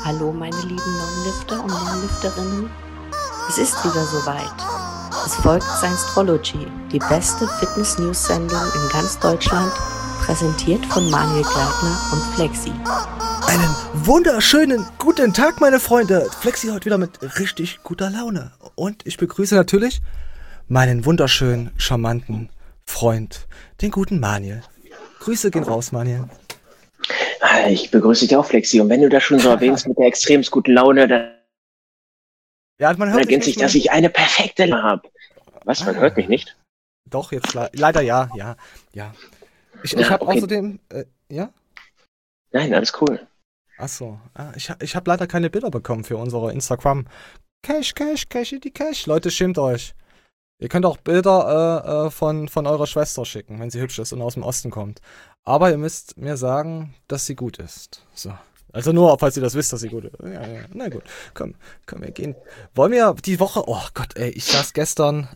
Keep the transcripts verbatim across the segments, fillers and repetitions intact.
Hallo meine lieben Non-Lifter und Non-Lifterinnen. Es ist wieder soweit. Es folgt Science-Trology, die beste Fitness-News-Sendung in ganz Deutschland, präsentiert von Manuel Gleitner und Flexi. Einen wunderschönen guten Tag, meine Freunde. Flexi heute wieder mit richtig guter Laune. Und ich begrüße natürlich meinen wunderschönen, charmanten Freund, den guten Manuel. Grüße gehen raus, Manuel. Ich begrüße dich auch, Flexi. Und wenn du das schon so erwähnst mit der extrem guten Laune, dann ja, man hört ergänzt sich, dass ich eine perfekte Laune habe. Was, man ah. hört mich nicht? Doch, jetzt le- leider ja, ja, ja. Ich, ja, ich habe okay. außerdem, äh, ja? Nein, alles cool. Achso, ah, ich, ich habe leider keine Bilder bekommen für unsere Instagram. Cash, Cash, Cash in die Cash. Leute, schämt euch. Ihr könnt auch Bilder äh, äh, von, von eurer Schwester schicken, wenn sie hübsch ist und aus dem Osten kommt. Aber ihr müsst mir sagen, dass sie gut ist. So. Also nur, falls ihr das wisst, dass sie gut ist. Ja, ja. Na gut, komm, komm, wir gehen. Wollen wir die Woche... Oh Gott, ey, ich saß gestern...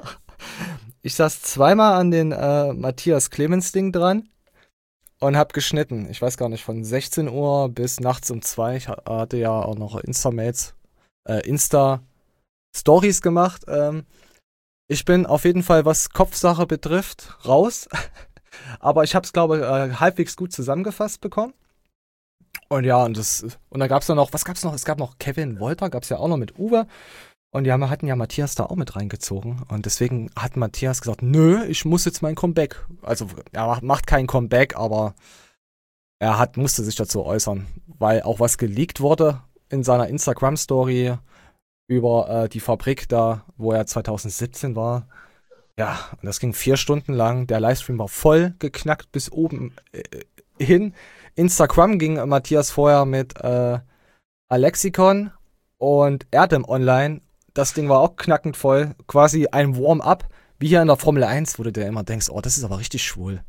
ich saß zweimal an den äh, Matthias Clemens Ding dran und hab geschnitten. Ich weiß gar nicht, von sechzehn Uhr bis nachts um zwei. Ich hatte ja auch noch Insta-Mails, äh, Insta-Stories gemacht. Ähm, ich bin auf jeden Fall, was Kopfsache betrifft, raus. Aber ich habe es, glaube ich, äh, halbwegs gut zusammengefasst bekommen. Und ja, und das und dann gab es noch, was gab es noch? Es gab noch Kevin Wolter, gab es ja auch noch mit Uwe. Und die haben, hatten ja Matthias da auch mit reingezogen. Und deswegen hat Matthias gesagt, nö, ich muss jetzt mein Comeback. Also er macht kein Comeback, aber er hat musste sich dazu äußern. Weil auch was geleakt wurde in seiner Instagram-Story über äh, die Fabrik da, wo er zwanzig siebzehn war. Ja, und das ging vier Stunden lang. Der Livestream war voll geknackt bis oben äh, hin. Instagram ging Matthias vorher mit äh, Alexikon und Erdem online. Das Ding war auch knackend voll. Quasi ein Warm-up, wie hier in der Formel eins, wo du dir immer denkst, oh, das ist aber richtig schwul.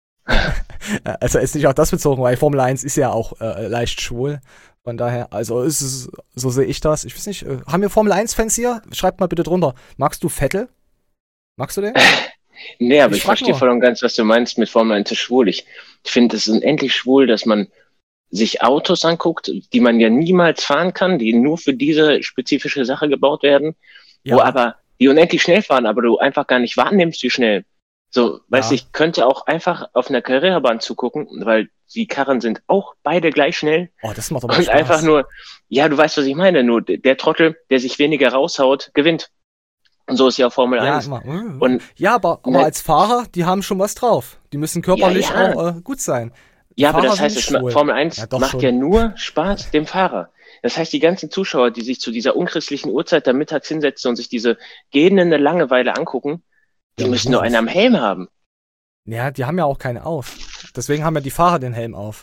Also ist nicht auch das bezogen, weil Formel eins ist ja auch äh, leicht schwul. Von daher, also ist es, so sehe ich das. Ich weiß nicht, äh, haben wir Formel eins-Fans hier? Schreibt mal bitte drunter. Magst du Vettel? Magst du den? Nee, aber ich, ich verstehe voll und ganz, was du meinst mit Formel eins ist schwul. Ich finde es unendlich schwul, dass man sich Autos anguckt, die man ja niemals fahren kann, die nur für diese spezifische Sache gebaut werden, ja. Wo aber die unendlich schnell fahren, aber du einfach gar nicht wahrnimmst, wie schnell. So, weißt du, ja. Ich könnte auch einfach auf einer Karrierebahn zugucken, weil die Karren sind auch beide gleich schnell. Oh, das macht aber Und Spaß. Einfach nur, ja, du weißt, was ich meine, nur der Trottel, der sich weniger raushaut, gewinnt. Und so ist ja auch Formel ja, eins. Immer. Und, ja, aber, aber als Fahrer, die haben schon was drauf. Die müssen körperlich ja, ja. auch äh, gut sein. Die ja, Fahrer aber das heißt, es, Formel eins ja, macht schon. ja nur Spaß dem Fahrer. Das heißt, die ganzen Zuschauer, die sich zu dieser unchristlichen Uhrzeit da mittags hinsetzen und sich diese gähnende Langeweile angucken, die ja, müssen nur einen am Helm haben. Ja, die haben ja auch keinen auf. Deswegen haben ja die Fahrer den Helm auf.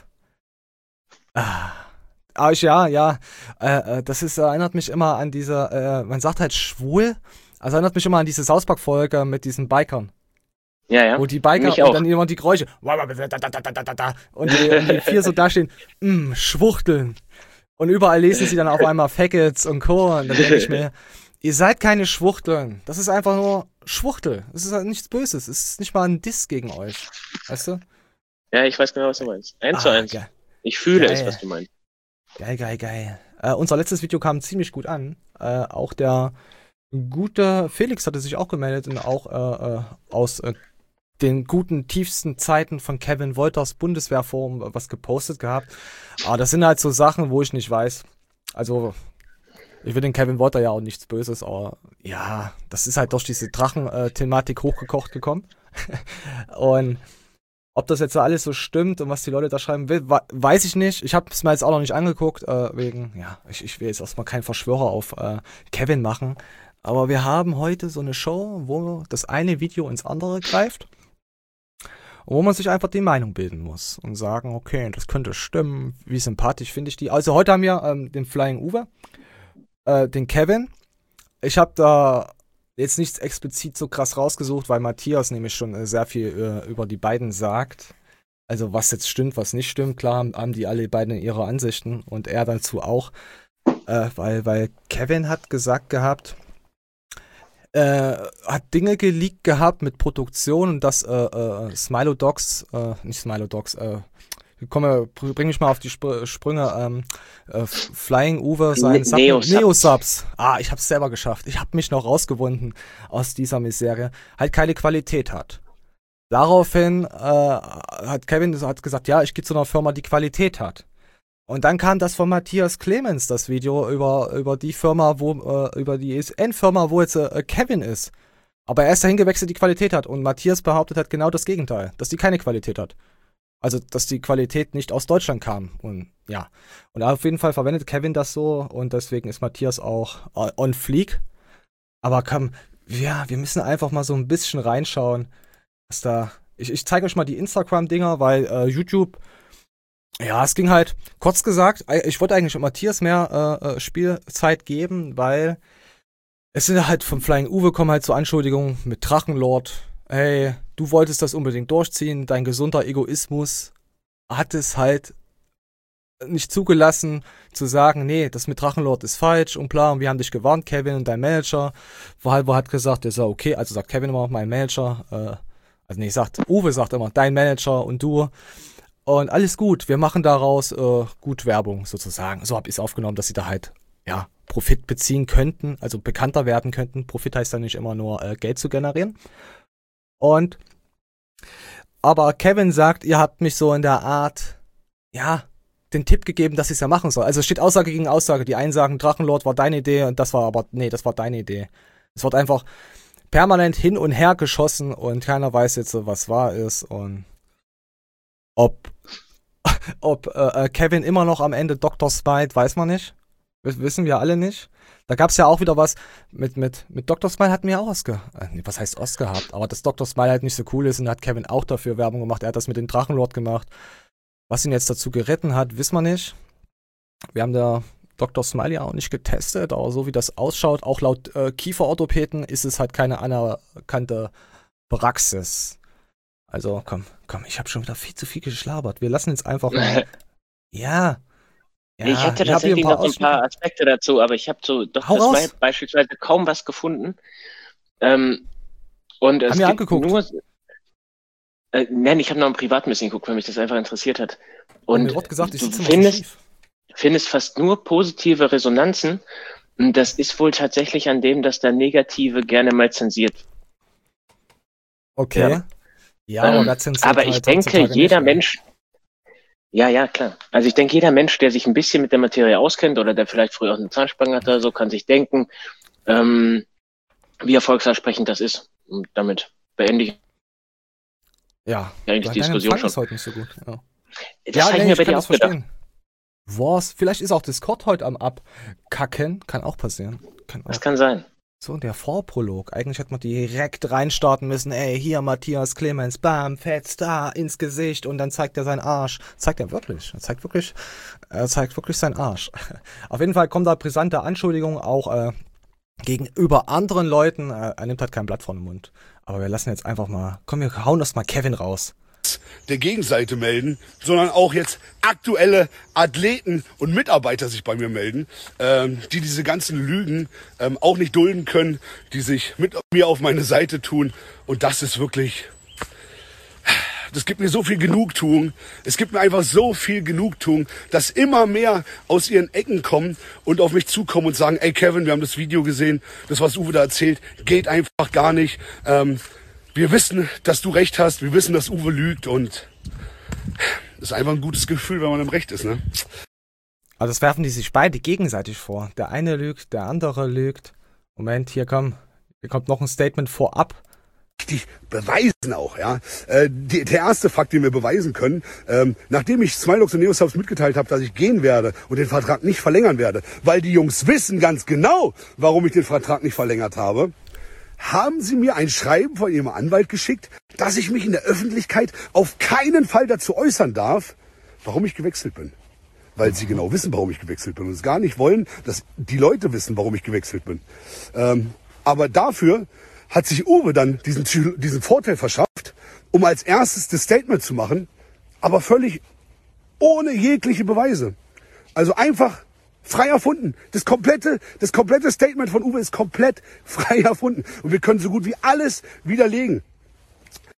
Ah. Aber ich, ja, ja, äh, das ist, erinnert mich immer an diese, äh, man sagt halt schwul, also erinnert mich immer an diese South Park-Folge mit diesen Bikern. Ja, ja. Wo die Biker und dann immer die Geräusche und die, und die vier so dastehen, mh, schwuchteln. Und überall lesen sie dann auf einmal Faggots und Co. Und dann denke ich mir, ihr seid keine Schwuchteln. Das ist einfach nur Schwuchtel. Das ist halt nichts Böses. Es ist nicht mal ein Diss gegen euch. Weißt du? Ja, ich weiß genau, was du meinst. Eins ah, zu eins. Geil. Ich fühle geil. es, was du meinst. Geil, geil, geil. Äh, unser letztes Video kam ziemlich gut an. Äh, auch der gute Felix hatte sich auch gemeldet und auch äh, äh, aus äh, den guten, tiefsten Zeiten von Kevin Wolters Bundeswehrforum was gepostet gehabt. Aber das sind halt so Sachen, wo ich nicht weiß. Also, ich will den Kevin Wolter ja auch nichts Böses, aber ja, das ist halt durch diese Drachen-Thematik hochgekocht gekommen. Und ob das jetzt so alles so stimmt und was die Leute da schreiben will, weiß ich nicht. Ich habe es mir jetzt auch noch nicht angeguckt, äh, wegen, ja, ich, ich will jetzt erstmal keinen Verschwörer auf äh, Kevin machen. Aber wir haben heute so eine Show, wo das eine Video ins andere greift. Und wo man sich einfach die Meinung bilden muss und sagen, okay, das könnte stimmen, wie sympathisch finde ich die. Also heute haben wir ähm, den Flying Uwe, äh, den Kevin. Ich habe da jetzt nichts explizit so krass rausgesucht, weil Matthias nämlich schon äh, sehr viel äh, über die beiden sagt. Also was jetzt stimmt, was nicht stimmt. Klar haben die alle beiden ihre Ansichten und er dazu auch. Äh, weil, weil Kevin hat gesagt gehabt, Äh, hat Dinge geleakt gehabt mit Produktion und dass äh, äh, Smilodogs, äh, nicht Smilodogs, äh, komme, bring mich mal auf die Sp- Sprünge. Ähm, äh, Flying Uwe, sein Ne- Neosubs. Neosubs. Ah, ich hab's selber geschafft. Ich hab mich noch rausgewunden aus dieser Misere. Halt keine Qualität hat. Daraufhin äh, hat Kevin hat gesagt, ja, ich gehe zu einer Firma, die Qualität hat. Und dann kam das von Matthias Clemens, das Video über über die Firma, wo äh, über die E S N-Firma, wo jetzt äh, Kevin ist. Aber er ist dahin gewechselt, die Qualität hat. Und Matthias behauptet hat genau das Gegenteil, dass die keine Qualität hat. Also, dass die Qualität nicht aus Deutschland kam. Und ja. Und auf jeden Fall verwendet Kevin das so. Und deswegen ist Matthias auch on fleek. Aber komm, ja, wir müssen einfach mal so ein bisschen reinschauen, was da. Ich, ich zeige euch mal die Instagram-Dinger, weil äh, YouTube. Ja, es ging halt, kurz gesagt, ich wollte eigentlich Matthias mehr äh, Spielzeit geben, weil es sind halt vom Flying Uwe kommen halt so Anschuldigungen mit Drachenlord. Hey, du wolltest das unbedingt durchziehen, dein gesunder Egoismus hat es halt nicht zugelassen, zu sagen, nee, das mit Drachenlord ist falsch und bla, und wir haben dich gewarnt, Kevin, und dein Manager, wo halt, wo hat gesagt, ist ja okay, also sagt Kevin immer, mein Manager, äh, also nee, sagt, Uwe sagt immer, dein Manager und du. Und alles gut, wir machen daraus äh, gut Werbung sozusagen. So habe ich es aufgenommen, dass sie da halt, ja, Profit beziehen könnten, also bekannter werden könnten. Profit heißt dann nicht immer nur äh, Geld zu generieren. Und, aber Kevin sagt, ihr habt mich so in der Art, ja, den Tipp gegeben, dass ich es ja machen soll. Also es steht Aussage gegen Aussage. Die einen sagen, Drachenlord war deine Idee und das war aber, nee, das war deine Idee. Es wird einfach permanent hin und her geschossen und keiner weiß jetzt, was wahr ist und ob Ob äh, Kevin immer noch am Ende Doktor Smite, weiß man nicht. W- wissen wir alle nicht. Da gab es ja auch wieder was, mit, mit, mit Doktor Smile hatten wir auch was, ge- äh, nee, was heißt Ost gehabt, aber dass Doktor Smile halt nicht so cool ist und da hat Kevin auch dafür Werbung gemacht, er hat das mit dem Drachenlord gemacht. Was ihn jetzt dazu geritten hat, wissen wir nicht. Wir haben da Doktor Smile ja auch nicht getestet, aber so wie das ausschaut, auch laut äh, Kieferorthopäden ist es halt keine anerkannte Praxis. Also komm, komm, ich habe schon wieder viel zu viel geschlabert. Wir lassen jetzt einfach mal. Ja. Ja, ich hatte ich hab hier tatsächlich ein paar noch ein paar Aspekte dazu, aber ich habe zu Hau Doktor raus. Smile beispielsweise kaum was gefunden. Ähm, und es Haben wir gibt angeguckt. nur. Äh, nein, ich habe noch ein Privatmessing geguckt, weil mich das einfach interessiert hat. Und Und mir wird gesagt, ich du sitze immer so findest, schief. findest fast nur positive Resonanzen. Und das ist wohl tatsächlich an dem, dass da Negative gerne mal zensiert. Okay. Ja. Ja, Ähm, aber wer zensiert aber halt ich denke, heutzutage jeder nicht, ne? Mensch, ja, ja, klar. Also ich denke, jeder Mensch, der sich ein bisschen mit der Materie auskennt oder der vielleicht früher auch eine Zahnspange hatte oder so, kann sich denken, ähm, wie erfolgversprechend das ist. Und damit beende ich Ja, eigentlich dein die Diskussion Empfang schon. ist heute nicht so gut. Ja, Das ja habe ich nee, mir ich bei kann dir das auch gedacht. verstehen. Was? Vielleicht ist auch Discord heute am Abkacken. Kann auch passieren. Kann auch. Das kann sein. So, der Vorprolog. Eigentlich hätte man direkt reinstarten müssen. Ey, hier Matthias Clemens, bam, fetzt da ins Gesicht und dann zeigt er seinen Arsch. Zeigt er wirklich. Er zeigt wirklich, er zeigt wirklich seinen Arsch. Auf jeden Fall kommen da brisante Anschuldigungen auch äh, gegenüber anderen Leuten. Äh, er nimmt halt kein Blatt vor den Mund. Aber wir lassen jetzt einfach mal, komm, wir hauen das mal Kevin raus. Der Gegenseite melden, sondern auch jetzt aktuelle Athleten und Mitarbeiter sich bei mir melden, ähm, die diese ganzen Lügen ähm, auch nicht dulden können, die sich mit mir auf meine Seite tun. Und das ist wirklich, das gibt mir so viel Genugtuung. Es gibt mir einfach so viel Genugtuung, dass immer mehr aus ihren Ecken kommen und auf mich zukommen und sagen, ey Kevin, wir haben das Video gesehen, das was Uwe da erzählt, geht einfach gar nicht. Ähm, Wir wissen, dass du recht hast. Wir wissen, dass Uwe lügt. Und das ist einfach ein gutes Gefühl, wenn man im Recht ist, ne? Also das werfen die sich beide gegenseitig vor. Der eine lügt, der andere lügt. Moment, hier komm. Hier kommt noch ein Statement vorab. Die beweisen auch, ja. Äh, die, der erste Fakt, den wir beweisen können, ähm, nachdem ich Smilox und Neosubs mitgeteilt habe, dass ich gehen werde und den Vertrag nicht verlängern werde, weil die Jungs wissen ganz genau, warum ich den Vertrag nicht verlängert habe, haben sie mir ein Schreiben von ihrem Anwalt geschickt, dass ich mich in der Öffentlichkeit auf keinen Fall dazu äußern darf, warum ich gewechselt bin. Weil sie genau wissen, warum ich gewechselt bin und es gar nicht wollen, dass die Leute wissen, warum ich gewechselt bin. Ähm, aber dafür hat sich Uwe dann diesen, diesen Vorteil verschafft, um als erstes das Statement zu machen, aber völlig ohne jegliche Beweise. Also einfach frei erfunden. Das komplette, das komplette Statement von Uwe ist komplett frei erfunden. Und wir können so gut wie alles widerlegen.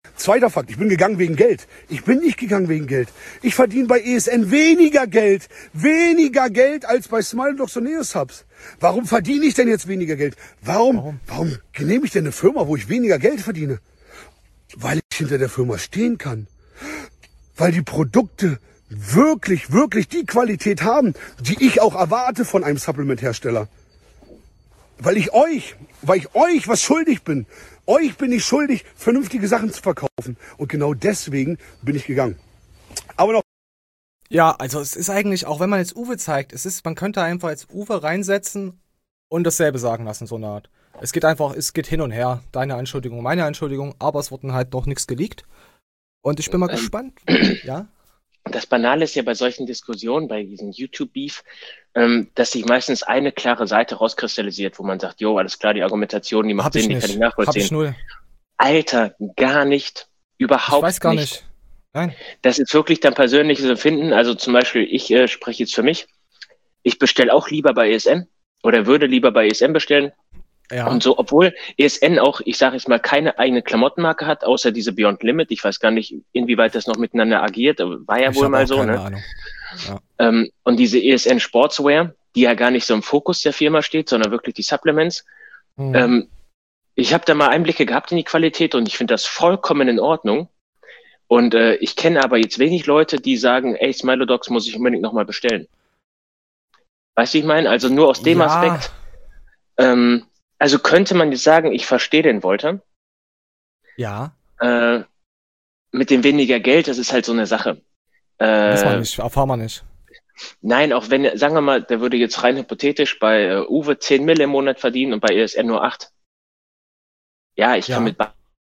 Zweiter Fakt, ich bin gegangen wegen Geld. Ich bin nicht gegangen wegen Geld. Ich verdiene bei E S N weniger Geld. Weniger Geld als bei Smiledogs und Neosubs. Warum verdiene ich denn jetzt weniger Geld? Warum, warum, warum nehme ich denn eine Firma, wo ich weniger Geld verdiene? Weil ich hinter der Firma stehen kann. Weil die Produkte wirklich, wirklich die Qualität haben, die ich auch erwarte von einem Supplement-Hersteller. Weil ich euch, weil ich euch was schuldig bin. Euch bin ich schuldig, vernünftige Sachen zu verkaufen. Und genau deswegen bin ich gegangen. Aber noch. Ja, also es ist eigentlich, auch wenn man jetzt Uwe zeigt, es ist, man könnte einfach jetzt Uwe reinsetzen und dasselbe sagen lassen, so eine Art. Es geht einfach, es geht hin und her. Deine Anschuldigung, meine Anschuldigung, aber es wurde halt doch nichts geleakt. Und ich bin mal ähm, gespannt. Ja? Das Banale ist ja bei solchen Diskussionen, bei diesem YouTube-Beef, ähm, dass sich meistens eine klare Seite rauskristallisiert, wo man sagt, jo, alles klar, die Argumentation, die macht Sinn, die kann ich nachvollziehen. Hab ich null. Alter, gar nicht. Überhaupt nicht. Ich weiß gar nicht. nicht. Nein. Das ist wirklich dein persönliches Empfinden. Also zum Beispiel, ich äh, spreche jetzt für mich. Ich bestelle auch lieber bei E S N oder würde lieber bei E S N bestellen. Ja. Und so, obwohl E S N auch, ich sage jetzt mal, keine eigene Klamottenmarke hat, außer diese Beyond Limit. Ich weiß gar nicht, inwieweit das noch miteinander agiert. War ja ich wohl mal so. Keine ne? Ahnung. Ja. Ähm, und diese E S N Sportswear, die ja gar nicht so im Fokus der Firma steht, sondern wirklich die Supplements. Hm. Ähm, ich habe da mal Einblicke gehabt in die Qualität und ich finde das vollkommen in Ordnung. Und äh, ich kenne aber jetzt wenig Leute, die sagen, ey, Smilodogs muss ich unbedingt nochmal bestellen. Weißt du, ich meine? Also nur aus dem ja. Aspekt. Ähm, also könnte man jetzt sagen, ich verstehe den Wolter. Ja. Äh, mit dem weniger Geld, das ist halt so eine Sache. Äh, Weiß man nicht, erfahren wir nicht. Nein, auch wenn, sagen wir mal, der würde jetzt rein hypothetisch bei äh, Uwe zehn Mille im Monat verdienen und bei E S N nur acht. Ja, ich ja. kann mit beiden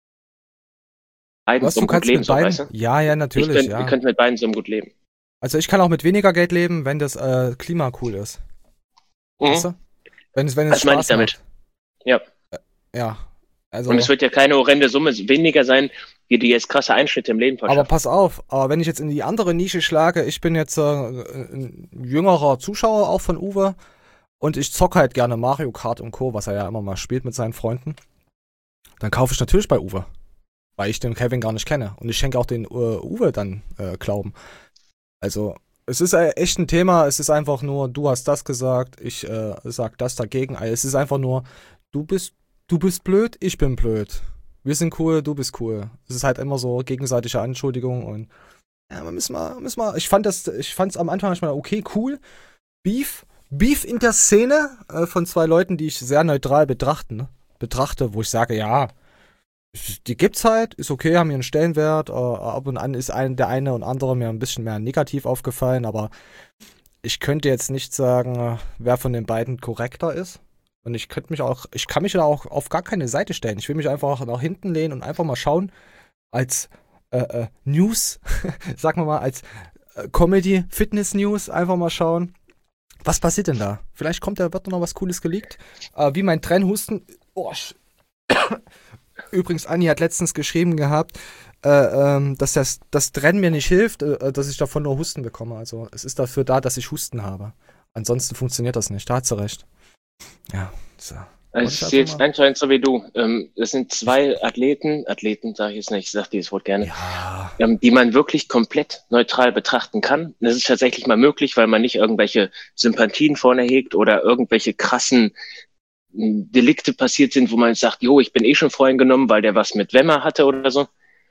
Was, so gut leben, so, weißt du? Ja, ja, natürlich. Ich könnt, ja. Ihr könnt mit beiden so gut leben. Also ich kann auch mit weniger Geld leben, wenn das äh, Klima cool ist. Mhm. Weißt du? Wenn es, wenn es das meine ich damit. Macht. Ja. Äh, ja. Also, und es wird ja keine horrende Summe weniger sein, die dir jetzt krasse Einschnitte im Leben verschaffen. Aber pass auf, aber wenn ich jetzt in die andere Nische schlage, ich bin jetzt äh, ein jüngerer Zuschauer auch von Uwe und ich zocke halt gerne Mario Kart und Co., was er ja immer mal spielt mit seinen Freunden, dann kaufe ich natürlich bei Uwe. Weil ich den Kevin gar nicht kenne. Und ich schenke auch den uh, Uwe dann äh, Glauben. Also, es ist äh, echt ein Thema. Es ist einfach nur, du hast das gesagt, ich äh, sag das dagegen. Also, es ist einfach nur, du bist, du bist blöd, ich bin blöd. Wir sind cool, du bist cool. Es ist halt immer so gegenseitige Anschuldigung und ja, wir müssen mal, müssen mal. Ich fand das, ich fand's am Anfang manchmal okay, cool. Beef, Beef in der Szene äh, von zwei Leuten, die ich sehr neutral betrachten, ne? betrachte, wo ich sage, ja, die gibt's halt, ist okay, haben ihren Stellenwert, äh, ab und an ist ein, der eine und andere mir ein bisschen mehr negativ aufgefallen, aber ich könnte jetzt nicht sagen, wer von den beiden korrekter ist. Und ich könnte mich auch, ich kann mich da auch auf gar keine Seite stellen. Ich will mich einfach nach hinten lehnen und einfach mal schauen, als äh, äh, News, sagen wir mal, als äh, Comedy-Fitness-News, einfach mal schauen, was passiert denn da? Vielleicht kommt da, wird noch was Cooles geleakt. Äh, wie mein Trennhusten. Oh, Übrigens, Anni hat letztens geschrieben gehabt, äh, ähm, dass das, das Trennen mir nicht hilft, äh, dass ich davon nur Husten bekomme. Also es ist dafür da, dass ich Husten habe. Ansonsten funktioniert das nicht. Da hat sie recht. Ja, so. Also ich sehe jetzt anscheinend so wie du. Ähm, das sind zwei Athleten, Athleten sage ich jetzt nicht, ich sage dieses Wort gerne, ja. ähm, die man wirklich komplett neutral betrachten kann. Das ist tatsächlich mal möglich, weil man nicht irgendwelche Sympathien vorne hegt oder irgendwelche krassen Delikte passiert sind, wo man sagt, jo, ich bin eh schon vorhin genommen, weil der was mit Wemmer hatte oder so.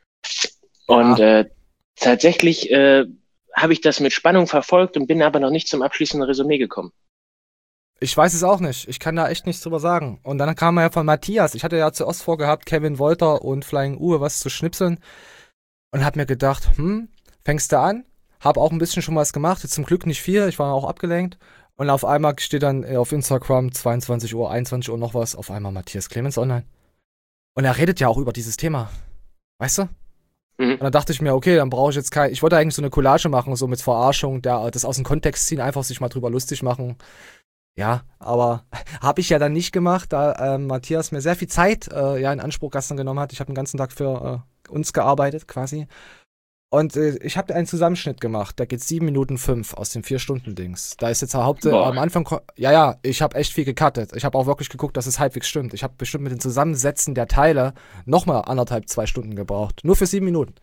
Und ja. äh, tatsächlich äh, habe ich das mit Spannung verfolgt und bin aber noch nicht zum abschließenden Resümee gekommen. Ich weiß es auch nicht. Ich kann da echt nichts drüber sagen. Und dann kam ja von Matthias. Ich hatte ja zuerst vorgehabt, Kevin Wolter und Flying Uwe was zu schnipseln. Und hab mir gedacht, hm, fängst du an? Hab auch ein bisschen schon was gemacht. Jetzt zum Glück nicht viel. Ich war auch abgelenkt. Und auf einmal steht dann auf Instagram zweiundzwanzig Uhr, einundzwanzig Uhr noch was, auf einmal Matthias Clemens online. Und er redet ja auch über dieses Thema. Weißt du? Mhm. Und dann dachte ich mir, okay, dann brauche ich jetzt kein, ich wollte eigentlich so eine Collage machen, so mit Verarschung, der, das aus dem Kontext ziehen, einfach sich mal drüber lustig machen. Ja, aber habe ich ja dann nicht gemacht, da äh, Matthias mir sehr viel Zeit äh, ja in Anspruch gestern genommen hat. Ich habe den ganzen Tag für äh, uns gearbeitet quasi. Und äh, ich habe einen Zusammenschnitt gemacht, da geht sieben Minuten fünf aus dem vier Stunden Dings. Da ist jetzt der Haupt, äh, am Anfang, ja, ja, ich habe echt viel gecuttet. Ich habe auch wirklich geguckt, dass es halbwegs stimmt. Ich habe bestimmt mit den Zusammensetzen der Teile nochmal anderthalb, zwei Stunden gebraucht. Nur für sieben Minuten.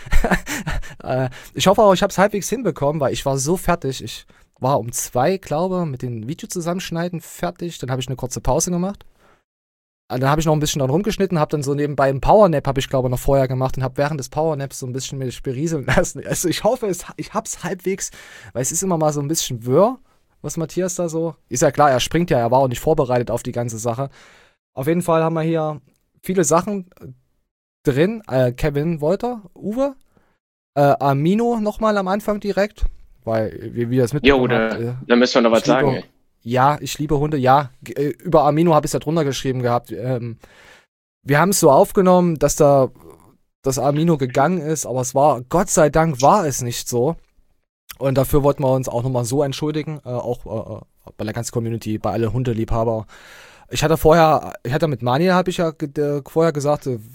äh, ich hoffe auch, ich habe es halbwegs hinbekommen, weil ich war so fertig. Ich war um zwei, glaube mit den Videozusammenschneiden fertig. Dann habe ich eine kurze Pause gemacht. Dann habe ich noch ein bisschen dran rumgeschnitten, habe dann so nebenbei einen Powernap, habe ich glaube noch vorher gemacht und habe während des Powernaps so ein bisschen mich berieseln lassen. Also ich hoffe, es, ich hab's halbwegs, weil es ist immer mal so ein bisschen wirr, was Matthias da so, ist ja klar, er springt ja, er war auch nicht vorbereitet auf die ganze Sache. Auf jeden Fall haben wir hier viele Sachen drin, äh, Kevin Wolter, Uwe, äh, Amino nochmal am Anfang direkt, weil wie, wie das mitbekommen Jo, da, äh, da müssen wir noch was sagen, ey. Ja, ich liebe Hunde, ja. Über Amino habe ich es ja drunter geschrieben gehabt. Ähm, wir haben es so aufgenommen, dass da das Amino gegangen ist, aber es war, Gott sei Dank war es nicht so. Und dafür wollten wir uns auch nochmal so entschuldigen, äh, auch äh, bei der ganzen Community, bei alle Hundeliebhaber. Ich hatte vorher, ich hatte mit Mani, habe ich ja äh, vorher gesagt, äh,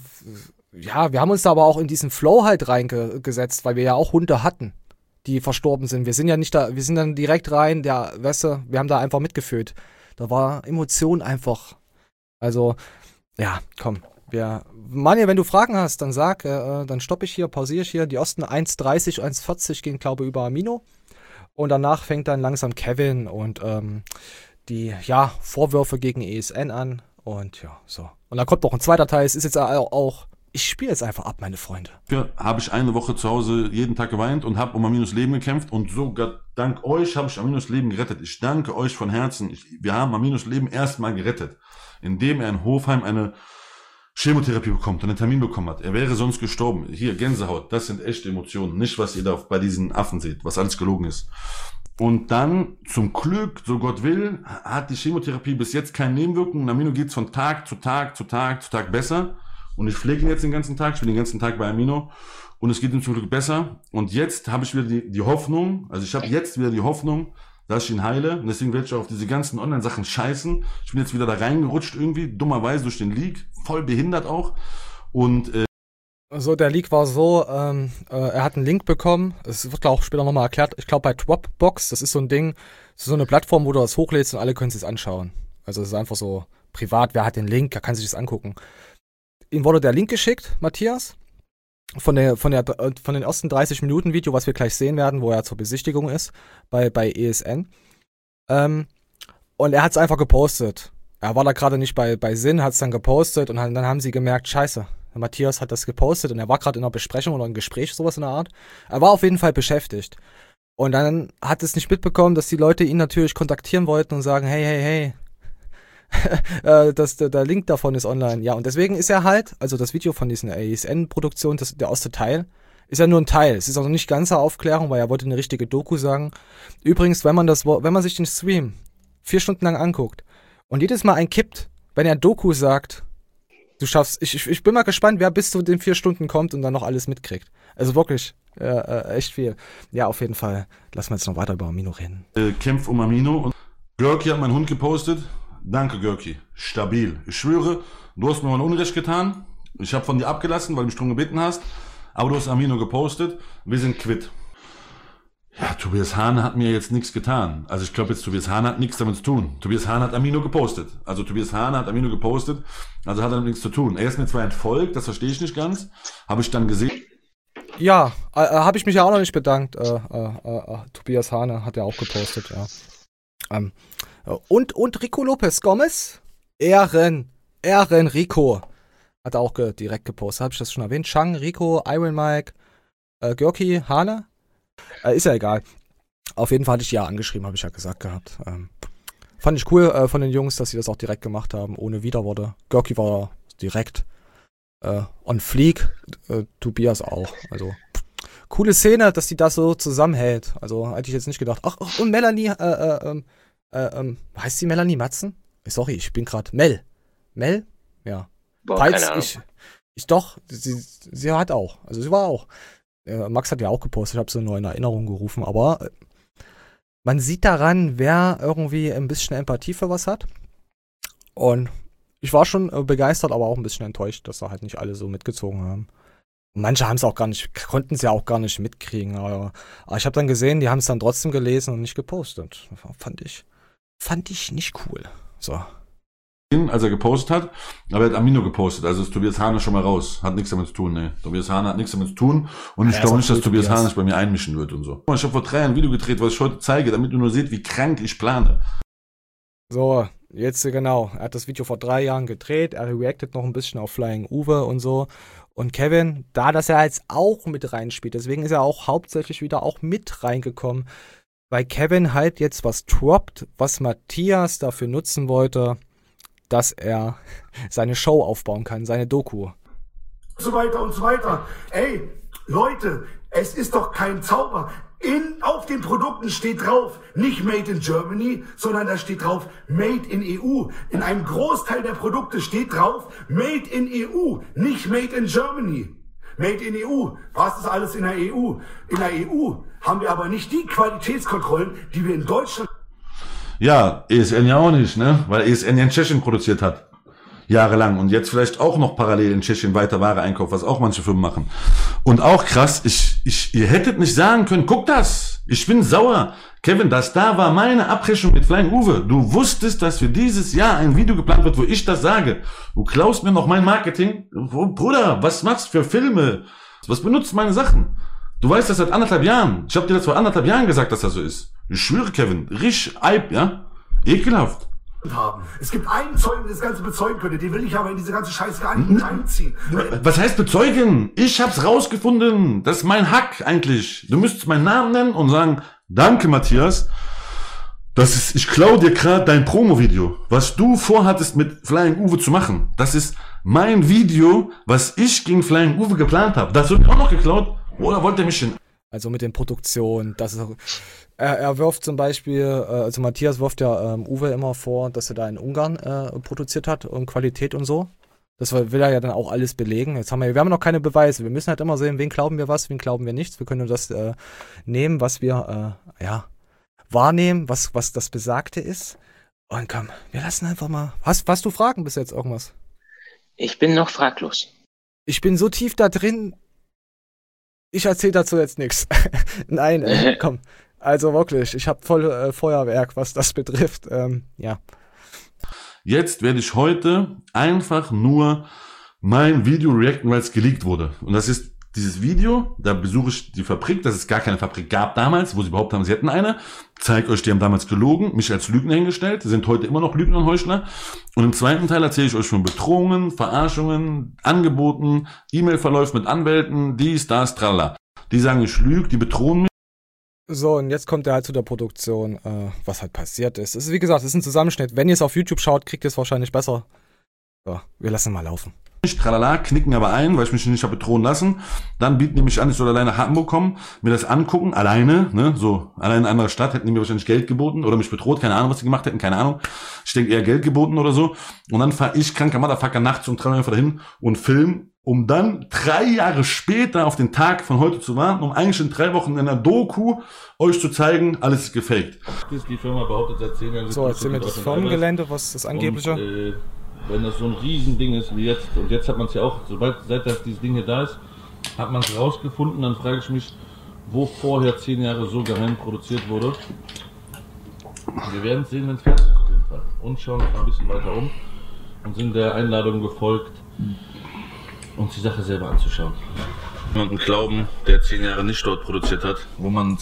ja, wir haben uns da aber auch in diesen Flow halt reingesetzt, weil wir ja auch Hunde hatten, die verstorben sind. Wir sind ja nicht da, wir sind dann direkt rein, der, weißt du, wir haben da einfach mitgefühlt. Da war Emotion einfach. Also, ja, komm. Wir, Manja, wenn du Fragen hast, dann sag, äh, dann stoppe ich hier, pausiere ich hier. Die ersten eins dreißig, eins vierzig gehen, glaube ich, über Amino. Und danach fängt dann langsam Kevin und ähm, die, ja, Vorwürfe gegen E S N an. Und ja, so. Und dann kommt noch ein zweiter Teil. Es ist jetzt auch ich spiele jetzt einfach ab, meine Freunde. Ja, habe ich eine Woche zu Hause jeden Tag geweint und habe um Aminos Leben gekämpft und sogar dank euch habe ich Aminos Leben gerettet. Ich danke euch von Herzen. Ich, wir haben Aminos Leben erstmal gerettet, indem er in Hofheim eine Chemotherapie bekommt und einen Termin bekommen hat. Er wäre sonst gestorben. Hier, Gänsehaut, das sind echte Emotionen. Nicht, was ihr da bei diesen Affen seht, was alles gelogen ist. Und dann, zum Glück, so Gott will, hat die Chemotherapie bis jetzt keine Nebenwirkungen. Amino geht's von Tag zu Tag zu Tag zu Tag besser. Und ich pflege ihn jetzt den ganzen Tag, ich bin den ganzen Tag bei Amino und es geht ihm zum Glück besser. Und jetzt habe ich wieder die, die Hoffnung, also ich habe jetzt wieder die Hoffnung, dass ich ihn heile. Und deswegen werde ich auf diese ganzen Online-Sachen scheißen. Ich bin jetzt wieder da reingerutscht irgendwie, dummerweise durch den Leak, voll behindert auch. Und äh so, der Leak war so, ähm, äh, er hat einen Link bekommen, es wird auch später nochmal erklärt, ich glaube bei Dropbox, das ist so ein Ding, das ist so eine Plattform, wo du das hochlädst und alle können sich das anschauen. Also es ist einfach so privat, wer hat den Link, wer kann sich das angucken. Ihm wurde der Link geschickt, Matthias, von der, von der, von den ersten dreißig Minuten Video, was wir gleich sehen werden, wo er zur Besichtigung ist, bei, bei E S N. Ähm, und er hat es einfach gepostet. Er war da gerade nicht bei, bei Sinn, hat es dann gepostet und dann haben sie gemerkt, scheiße, Matthias hat das gepostet und er war gerade in einer Besprechung oder einem Gespräch, sowas in der Art. Er war auf jeden Fall beschäftigt. Und dann hat es nicht mitbekommen, dass die Leute ihn natürlich kontaktieren wollten und sagen, hey, hey, hey, das, der, der Link davon ist online. Ja, und deswegen ist er halt, also das Video von diesen E S N-Produktionen, der erste Teil, ist ja nur ein Teil. Es ist auch noch nicht ganze Aufklärung, weil er wollte eine richtige Doku sagen. Übrigens, wenn man das, wenn man sich den Stream vier Stunden lang anguckt und jedes Mal einkippt, wenn er Doku sagt, du schaffst, ich, ich, ich bin mal gespannt, wer bis zu den vier Stunden kommt und dann noch alles mitkriegt. Also wirklich, äh, äh, echt viel. Ja, auf jeden Fall. Lassen wir jetzt noch weiter über Amino reden. Äh, kämpft um Amino und Görki hat meinen Hund gepostet. Danke, Görki. Stabil. Ich schwöre, du hast mir mal Unrecht getan. Ich habe von dir abgelassen, weil du mich drum gebeten hast. Aber du hast Amino gepostet. Wir sind quitt. Ja, Tobias Hahn hat mir jetzt nichts getan. Also ich glaube jetzt, Tobias Hahn hat nichts damit zu tun. Tobias Hahn hat Amino gepostet. Also Tobias Hahn hat Amino gepostet. Also hat er damit nichts zu tun. Er ist mir zwar entfolgt, das verstehe ich nicht ganz. Habe ich dann gesehen. Ja, äh, habe ich mich ja auch noch nicht bedankt. Äh, äh, äh, Tobias Hahn hat ja auch gepostet, ja. Ähm. Und, und Rico Lopez Gomez, Ehren, Ehren Rico, hat er auch ge- direkt gepostet, habe ich das schon erwähnt, Chang, Rico, Iron Mike, äh, Görki, Hane, äh, ist ja egal, auf jeden Fall hatte ich die ja angeschrieben, habe ich ja gesagt gehabt, ähm, fand ich cool äh, von den Jungs, dass sie das auch direkt gemacht haben, ohne Widerworte, Görki war direkt äh, on fleek, äh, Tobias auch, also coole Szene, dass die das so zusammenhält, also hätte ich jetzt nicht gedacht, ach, ach und Melanie, äh, äh, ähm, Äh, ähm, heißt sie Melanie Matzen? Sorry, ich bin gerade Mel. Mel? Ja. Boah, Falls keine Ahnung. ich, ich doch, sie, sie hat auch. Also sie war auch. Äh, Max hat ja auch gepostet, ich habe sie nur in Erinnerung gerufen, aber äh, man sieht daran, wer irgendwie ein bisschen Empathie für was hat. Und ich war schon äh, begeistert, aber auch ein bisschen enttäuscht, dass da halt nicht alle so mitgezogen haben. Manche haben es auch gar nicht, konnten es ja auch gar nicht mitkriegen. Aber, aber ich habe dann gesehen, die haben es dann trotzdem gelesen und nicht gepostet. Fand ich, fand ich nicht cool. So. Als er gepostet hat, aber er hat Amino gepostet, also ist Tobias Hahn schon mal raus, hat nichts damit zu tun, ne. Tobias Hahn hat nichts damit zu tun und ich ja, glaube nicht, dass Tobias Hahn sich bei mir einmischen wird und so. Ich habe vor drei Jahren ein Video gedreht, was ich heute zeige, damit du nur seht, wie krank ich plane. So, jetzt genau, er hat das Video vor drei Jahren gedreht, er reactet noch ein bisschen auf Flying Uwe und so und Kevin, da das er jetzt auch mit reinspielt, deswegen ist er auch hauptsächlich wieder auch mit reingekommen, weil Kevin halt jetzt was droppt, was Matthias dafür nutzen wollte, dass er seine Show aufbauen kann, seine Doku. So weiter und so weiter. Ey, Leute, es ist doch kein Zauber. In, auf den Produkten steht drauf, nicht Made in Germany, sondern da steht drauf Made in E U. In einem Großteil der Produkte steht drauf Made in E U, nicht Made in Germany. Made in E U. Was ist alles in der E U? In der E U haben wir aber nicht die Qualitätskontrollen, die wir in Deutschland... Ja, E S N ja auch nicht, ne? Weil E S N ja in Tschechien produziert hat. Jahrelang. Und jetzt vielleicht auch noch parallel in Tschechien weiter Ware einkauft, was auch manche Firmen machen. Und auch krass, ich, ich, ihr hättet nicht sagen können, guck das, ich bin sauer. Kevin, das da war meine Abrechnung mit Flying Uwe. Du wusstest, dass für dieses Jahr ein Video geplant wird, wo ich das sage. Du klaust mir noch mein Marketing. Bruder, was machst du für Filme? Was benutzt meine Sachen? Du weißt das seit anderthalb Jahren. Ich habe dir das vor anderthalb Jahren gesagt, dass das so ist. Ich schwöre, Kevin, richtig Eib, ja? Ekelhaft. Haben. Es gibt einen Zeugen, der das Ganze bezeugen könnte, den will ich aber in diese ganze Scheiße gar nicht mit einziehen. Was heißt bezeugen? Ich hab's rausgefunden. Das ist mein Hack eigentlich. Du müsstest meinen Namen nennen und sagen, danke Matthias, das ist, ich klau dir gerade dein Promo-Video, was du vorhattest mit Flying Uwe zu machen. Das ist mein Video, was ich gegen Flying Uwe geplant habe. Das wird auch noch geklaut. Oder wollt ihr mich hin? Also mit den Produktionen, das ist auch, er, er wirft zum Beispiel, also Matthias wirft ja ähm, Uwe immer vor, dass er da in Ungarn äh, produziert hat und Qualität und so. Das will er ja dann auch alles belegen. Jetzt haben wir, wir haben noch keine Beweise. Wir müssen halt immer sehen, wen glauben wir was, wen glauben wir nichts. Wir können nur das äh, nehmen, was wir äh, ja wahrnehmen, was was das Besagte ist. Und komm, wir lassen einfach mal. Hast, hast du Fragen bis jetzt irgendwas? Ich bin noch fraglos. Ich bin so tief da drin. Ich erzähle dazu jetzt nichts. Nein, äh, komm. Also wirklich, ich habe voll äh, Feuerwerk, was das betrifft. Ähm, ja. Jetzt werde ich heute einfach nur mein Video reacten, weil es geleakt wurde. Und das ist dieses Video, da besuche ich die Fabrik, dass es gar keine Fabrik gab damals, wo sie behauptet haben, sie hätten eine. Zeig euch, die haben damals gelogen, mich als Lügner hingestellt, die sind heute immer noch Lügner und Heuchler. Und im zweiten Teil erzähle ich euch von Bedrohungen, Verarschungen, Angeboten, E-Mail-Verläufen mit Anwälten, dies, das, tralala. Die sagen, ich lüge, die bedrohen mich. So, und jetzt kommt er halt zu der Produktion, äh, was halt passiert ist. Es ist, wie gesagt, es ist ein Zusammenschnitt. Wenn ihr es auf YouTube schaut, kriegt ihr es wahrscheinlich besser. So, wir lassen mal laufen. Tralala, knicken aber ein, weil ich mich nicht habe bedrohen lassen. Dann bieten die mich an, ich soll alleine nach Hamburg kommen, mir das angucken, alleine, ne, so, allein in einer anderen Stadt, hätten die mir wahrscheinlich Geld geboten oder mich bedroht, keine Ahnung, was die gemacht hätten, keine Ahnung. Ich denke eher Geld geboten oder so. Und dann fahre ich, kranker Motherfucker, nachts um drei Uhr einfach dahin und film, um dann drei Jahre später auf den Tag von heute zu warten, um eigentlich in drei Wochen in einer Doku euch zu zeigen, alles ist gefaked. Die Firma behauptet seit zehn Jahren... So, erzähl mir das Firmengelände, was das angebliche... Und, äh, wenn das so ein Riesending ist wie jetzt, und jetzt hat man es ja auch, sobald seit das dieses Ding hier da ist, hat man es rausgefunden, dann frage ich mich, wo vorher zehn Jahre so geheim produziert wurde. Wir werden es sehen, wenn es fertig ist auf jeden Fall. Und schauen uns mal ein bisschen weiter um und sind der Einladung gefolgt, uns die Sache selber anzuschauen. Jemanden glauben, der zehn Jahre nicht dort produziert hat, wo man...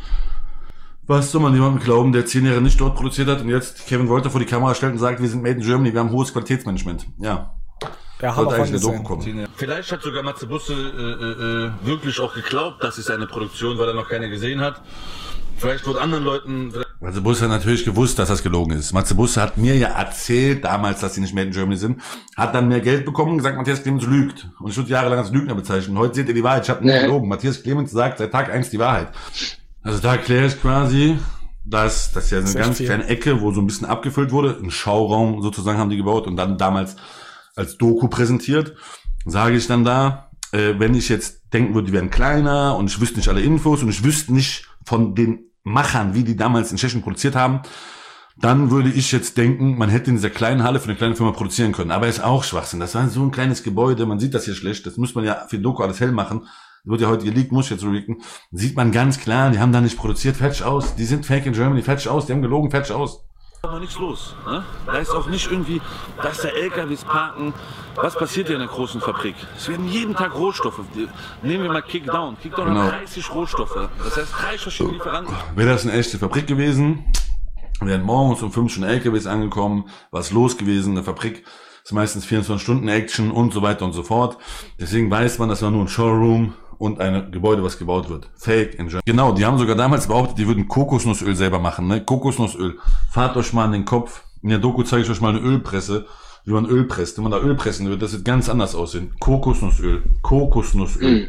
Was soll man jemandem glauben, der zehn Jahre nicht dort produziert hat und jetzt Kevin Wolter vor die Kamera stellt und sagt, wir sind made in Germany, wir haben hohes Qualitätsmanagement. Ja. Ja, haben wir eigentlich eine Doku kommen. Vielleicht hat sogar Matze Busse äh, äh, wirklich auch geglaubt, das ist eine Produktion, weil er noch keine gesehen hat. Vielleicht wurde anderen Leuten... Matze Busse hat natürlich gewusst, dass das gelogen ist. Matze Busse hat mir ja erzählt damals, dass sie nicht made in Germany sind, hat dann mehr Geld bekommen und gesagt, Matthias Clemens lügt. Und ich wurde jahrelang als Lügner bezeichnet. Heute seht ihr die Wahrheit, ich habe nicht gelogen. Matthias Clemens sagt seit Tag eins die Wahrheit. Also da erkläre ich quasi, dass das ja eine ganz kleine Ecke, wo so ein bisschen abgefüllt wurde, ein Schauraum sozusagen haben die gebaut und dann damals als Doku präsentiert. Sage ich dann da, äh, wenn ich jetzt denken würde, die wären kleiner und ich wüsste nicht alle Infos und ich wüsste nicht von den Machern, wie die damals in Tschechien produziert haben, dann würde ich jetzt denken, man hätte in dieser kleinen Halle für eine kleine Firma produzieren können. Aber ist auch Schwachsinn. Das war so ein kleines Gebäude, man sieht das hier schlecht. Das muss man ja für Doku alles hell machen. Wird ja heute geleakt, muss ich jetzt leaken. Sieht man ganz klar, die haben da nicht produziert, fertig aus. Die sind fake in Germany, fertig aus. Die haben gelogen, fertig aus. Da ist noch nichts los. Ne? Da ist auch nicht irgendwie, dass da L K Ws parken. Was passiert hier in der großen Fabrik? Es werden jeden Tag Rohstoffe. Nehmen wir mal Kickdown. Kickdown genau. hat dreißig Rohstoffe. Das heißt, dreißig verschiedene so. Lieferanten. Wäre das eine echte Fabrik gewesen, wären morgens um fünf schon L K Ws angekommen, was los gewesen. Eine Fabrik ist meistens vierundzwanzig Stunden Action und so weiter und so fort. Deswegen weiß man, das war nur ein Showroom und ein Gebäude, was gebaut wird. Fake in Germany. Genau, die haben sogar damals behauptet, die würden Kokosnussöl selber machen. Ne? Kokosnussöl. Fahrt euch mal an den Kopf. In der Doku zeige ich euch mal eine Ölpresse, wie man Öl presst. Wenn man da Öl pressen wird, das wird ganz anders aussehen. Kokosnussöl. Kokosnussöl.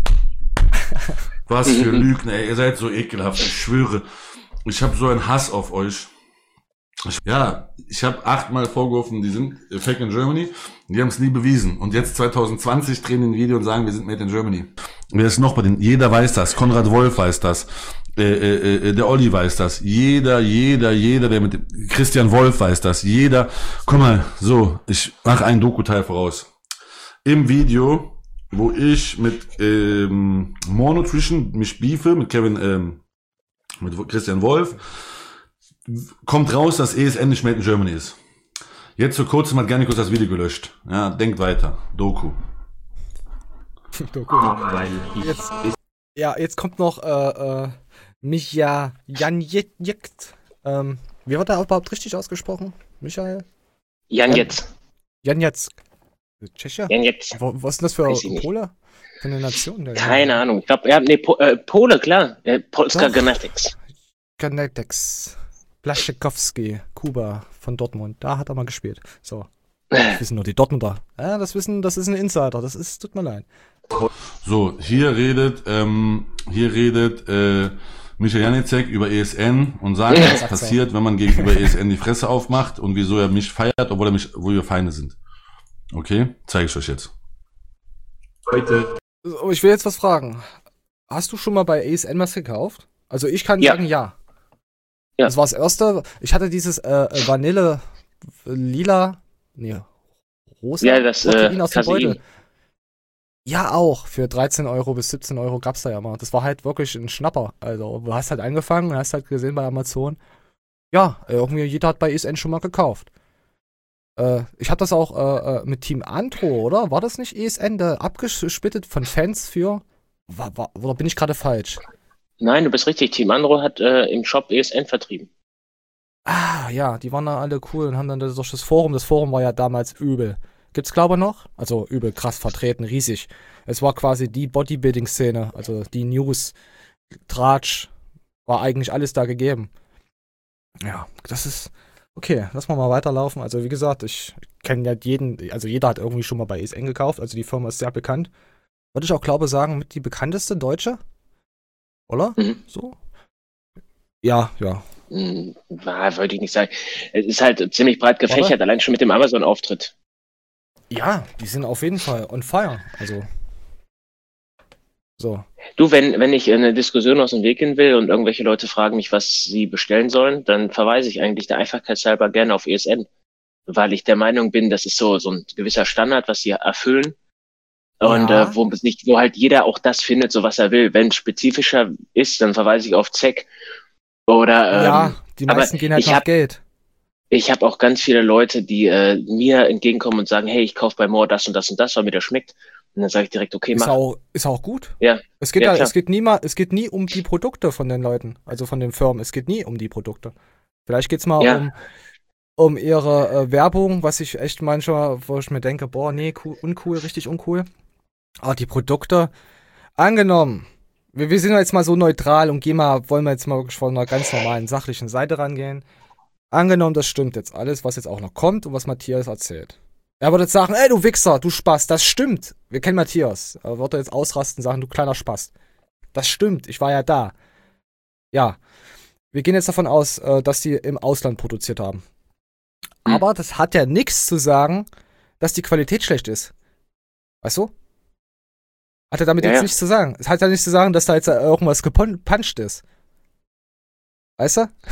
Was für Lügner, ey. Ihr seid so ekelhaft. Ich schwöre. Ich habe so einen Hass auf euch. Ich, ja, ich habe achtmal vorgeworfen, die sind fake in Germany. Die haben es nie bewiesen. Und jetzt zwanzig zwanzig drehen die ein Video und sagen, wir sind made in Germany. Wer ist noch bei denen? Jeder weiß das. Konrad Wolf weiß das. Äh, äh, äh, der Olli weiß das. Jeder, jeder, jeder, der mit dem Christian Wolf weiß das. Jeder. Guck mal, so, ich mache einen Doku-Teil voraus. Im Video, wo ich mit ähm, More Nutrition mich beefe, mit Kevin, ähm, mit Christian Wolf, kommt raus, dass E S N nicht made in Germany ist. Jetzt vor kurzem hat Garnicus das Video gelöscht. Ja, denkt weiter. Doku. Doku. Jetzt, ja, jetzt kommt noch äh, äh, Micha Janjekt. Ähm, wie wird der überhaupt richtig ausgesprochen? Michael? Janjec. Janjec. Tschecher? Janjec. Was ist denn das für Pole? Für eine Nation? Der Keine ja. Ahnung. Ich glaube, ja, nee, po, äh, Pole, klar. Äh, Polska Genetics. Genetics. Blaszczykowski, Kuba von Dortmund. Da hat er mal gespielt. So. Das wissen nur die Dortmunder. Ja, das wissen, das ist ein Insider. Das ist, tut mir leid. So, hier redet, ähm, hier redet, äh, Micha Janecek über E S N und sagt, was passiert, wenn man gegenüber E S N die Fresse aufmacht und wieso er mich feiert, obwohl er mich, wo wir Feinde sind. Okay? Zeige ich euch jetzt. Heute. Ich will jetzt was fragen. Hast du schon mal bei E S N was gekauft? Also ich kann ja. sagen, ja. Ja. Das war das erste. Ich hatte dieses äh, Vanille Lila. Nee, rosa. Ja, das äh, aus dem Beutel. Ja, auch. Für dreizehn Euro bis siebzehn Euro gab's da ja mal. Das war halt wirklich ein Schnapper. Also, du hast halt angefangen und hast halt gesehen bei Amazon. Ja, irgendwie jeder hat bei E S N schon mal gekauft. Äh, ich hatte das auch äh, mit Team Andro, oder? War das nicht E S N, da abgesplittet von Fans für? War, war, oder bin ich gerade falsch? Nein, du bist richtig. Team Andro hat äh, im Shop E S N vertrieben. Ah, ja, die waren da alle cool und haben dann durch das Forum, das Forum war ja damals übel. Gibt's, glaube ich, noch? Also übel krass vertreten, riesig. Es war quasi die Bodybuilding-Szene, also die News, Tratsch, war eigentlich alles da gegeben. Ja, das ist, okay, lass mal mal weiterlaufen. Also wie gesagt, ich kenne ja jeden, also jeder hat irgendwie schon mal bei E S N gekauft, also die Firma ist sehr bekannt. Würde ich auch, glaube ich, sagen, mit die bekannteste Deutsche? Oder? Mhm. So? Ja, ja. Mhm, wollte ich nicht sagen. Es ist halt ziemlich breit gefächert, Oder? Allein schon mit dem Amazon-Auftritt. Ja, die sind auf jeden Fall on fire. Also. So. Du, wenn, wenn ich eine Diskussion aus dem Weg gehen will und irgendwelche Leute fragen mich, was sie bestellen sollen, dann verweise ich eigentlich der Einfachkeit halber gerne auf E S N. Weil ich der Meinung bin, das ist so, so ein gewisser Standard, was sie erfüllen. Und ja. äh, wo, nicht, wo halt jeder auch das findet, so was er will. Wenn es spezifischer ist, dann verweise ich auf Z E C. Oder, ähm, ja, die meisten gehen halt nach hab, Geld. Ich habe auch ganz viele Leute, die äh, mir entgegenkommen und sagen, hey, ich kaufe bei More das und das und das, weil mir das schmeckt. Und dann sage ich direkt, okay, ist mach. Auch, ist auch gut. Ja. Es geht, ja, ja, es geht nie mal, es geht nie um die Produkte von den Leuten, also von den Firmen. Es geht nie um die Produkte. Vielleicht geht's mal ja. um, um ihre äh, Werbung, was ich echt manchmal, wo ich mir denke, boah, nee, cool, uncool, richtig uncool. Aber die Produkte, angenommen, wir, wir sind jetzt mal so neutral und gehen mal, wollen wir jetzt mal wirklich von einer ganz normalen, sachlichen Seite rangehen. Angenommen, das stimmt jetzt alles, was jetzt auch noch kommt und was Matthias erzählt. Er würde jetzt sagen, ey, du Wichser, du Spaß, das stimmt. Wir kennen Matthias. Er würde jetzt ausrasten und sagen, du kleiner Spaß. Das stimmt, ich war ja da. Ja, wir gehen jetzt davon aus, dass die im Ausland produziert haben. Aber das hat ja nichts zu sagen, dass die Qualität schlecht ist. Weißt du? Hat er damit ja, jetzt ja. nichts zu sagen. Es hat ja nichts zu sagen, dass da jetzt irgendwas gepuncht ist. Weißt du?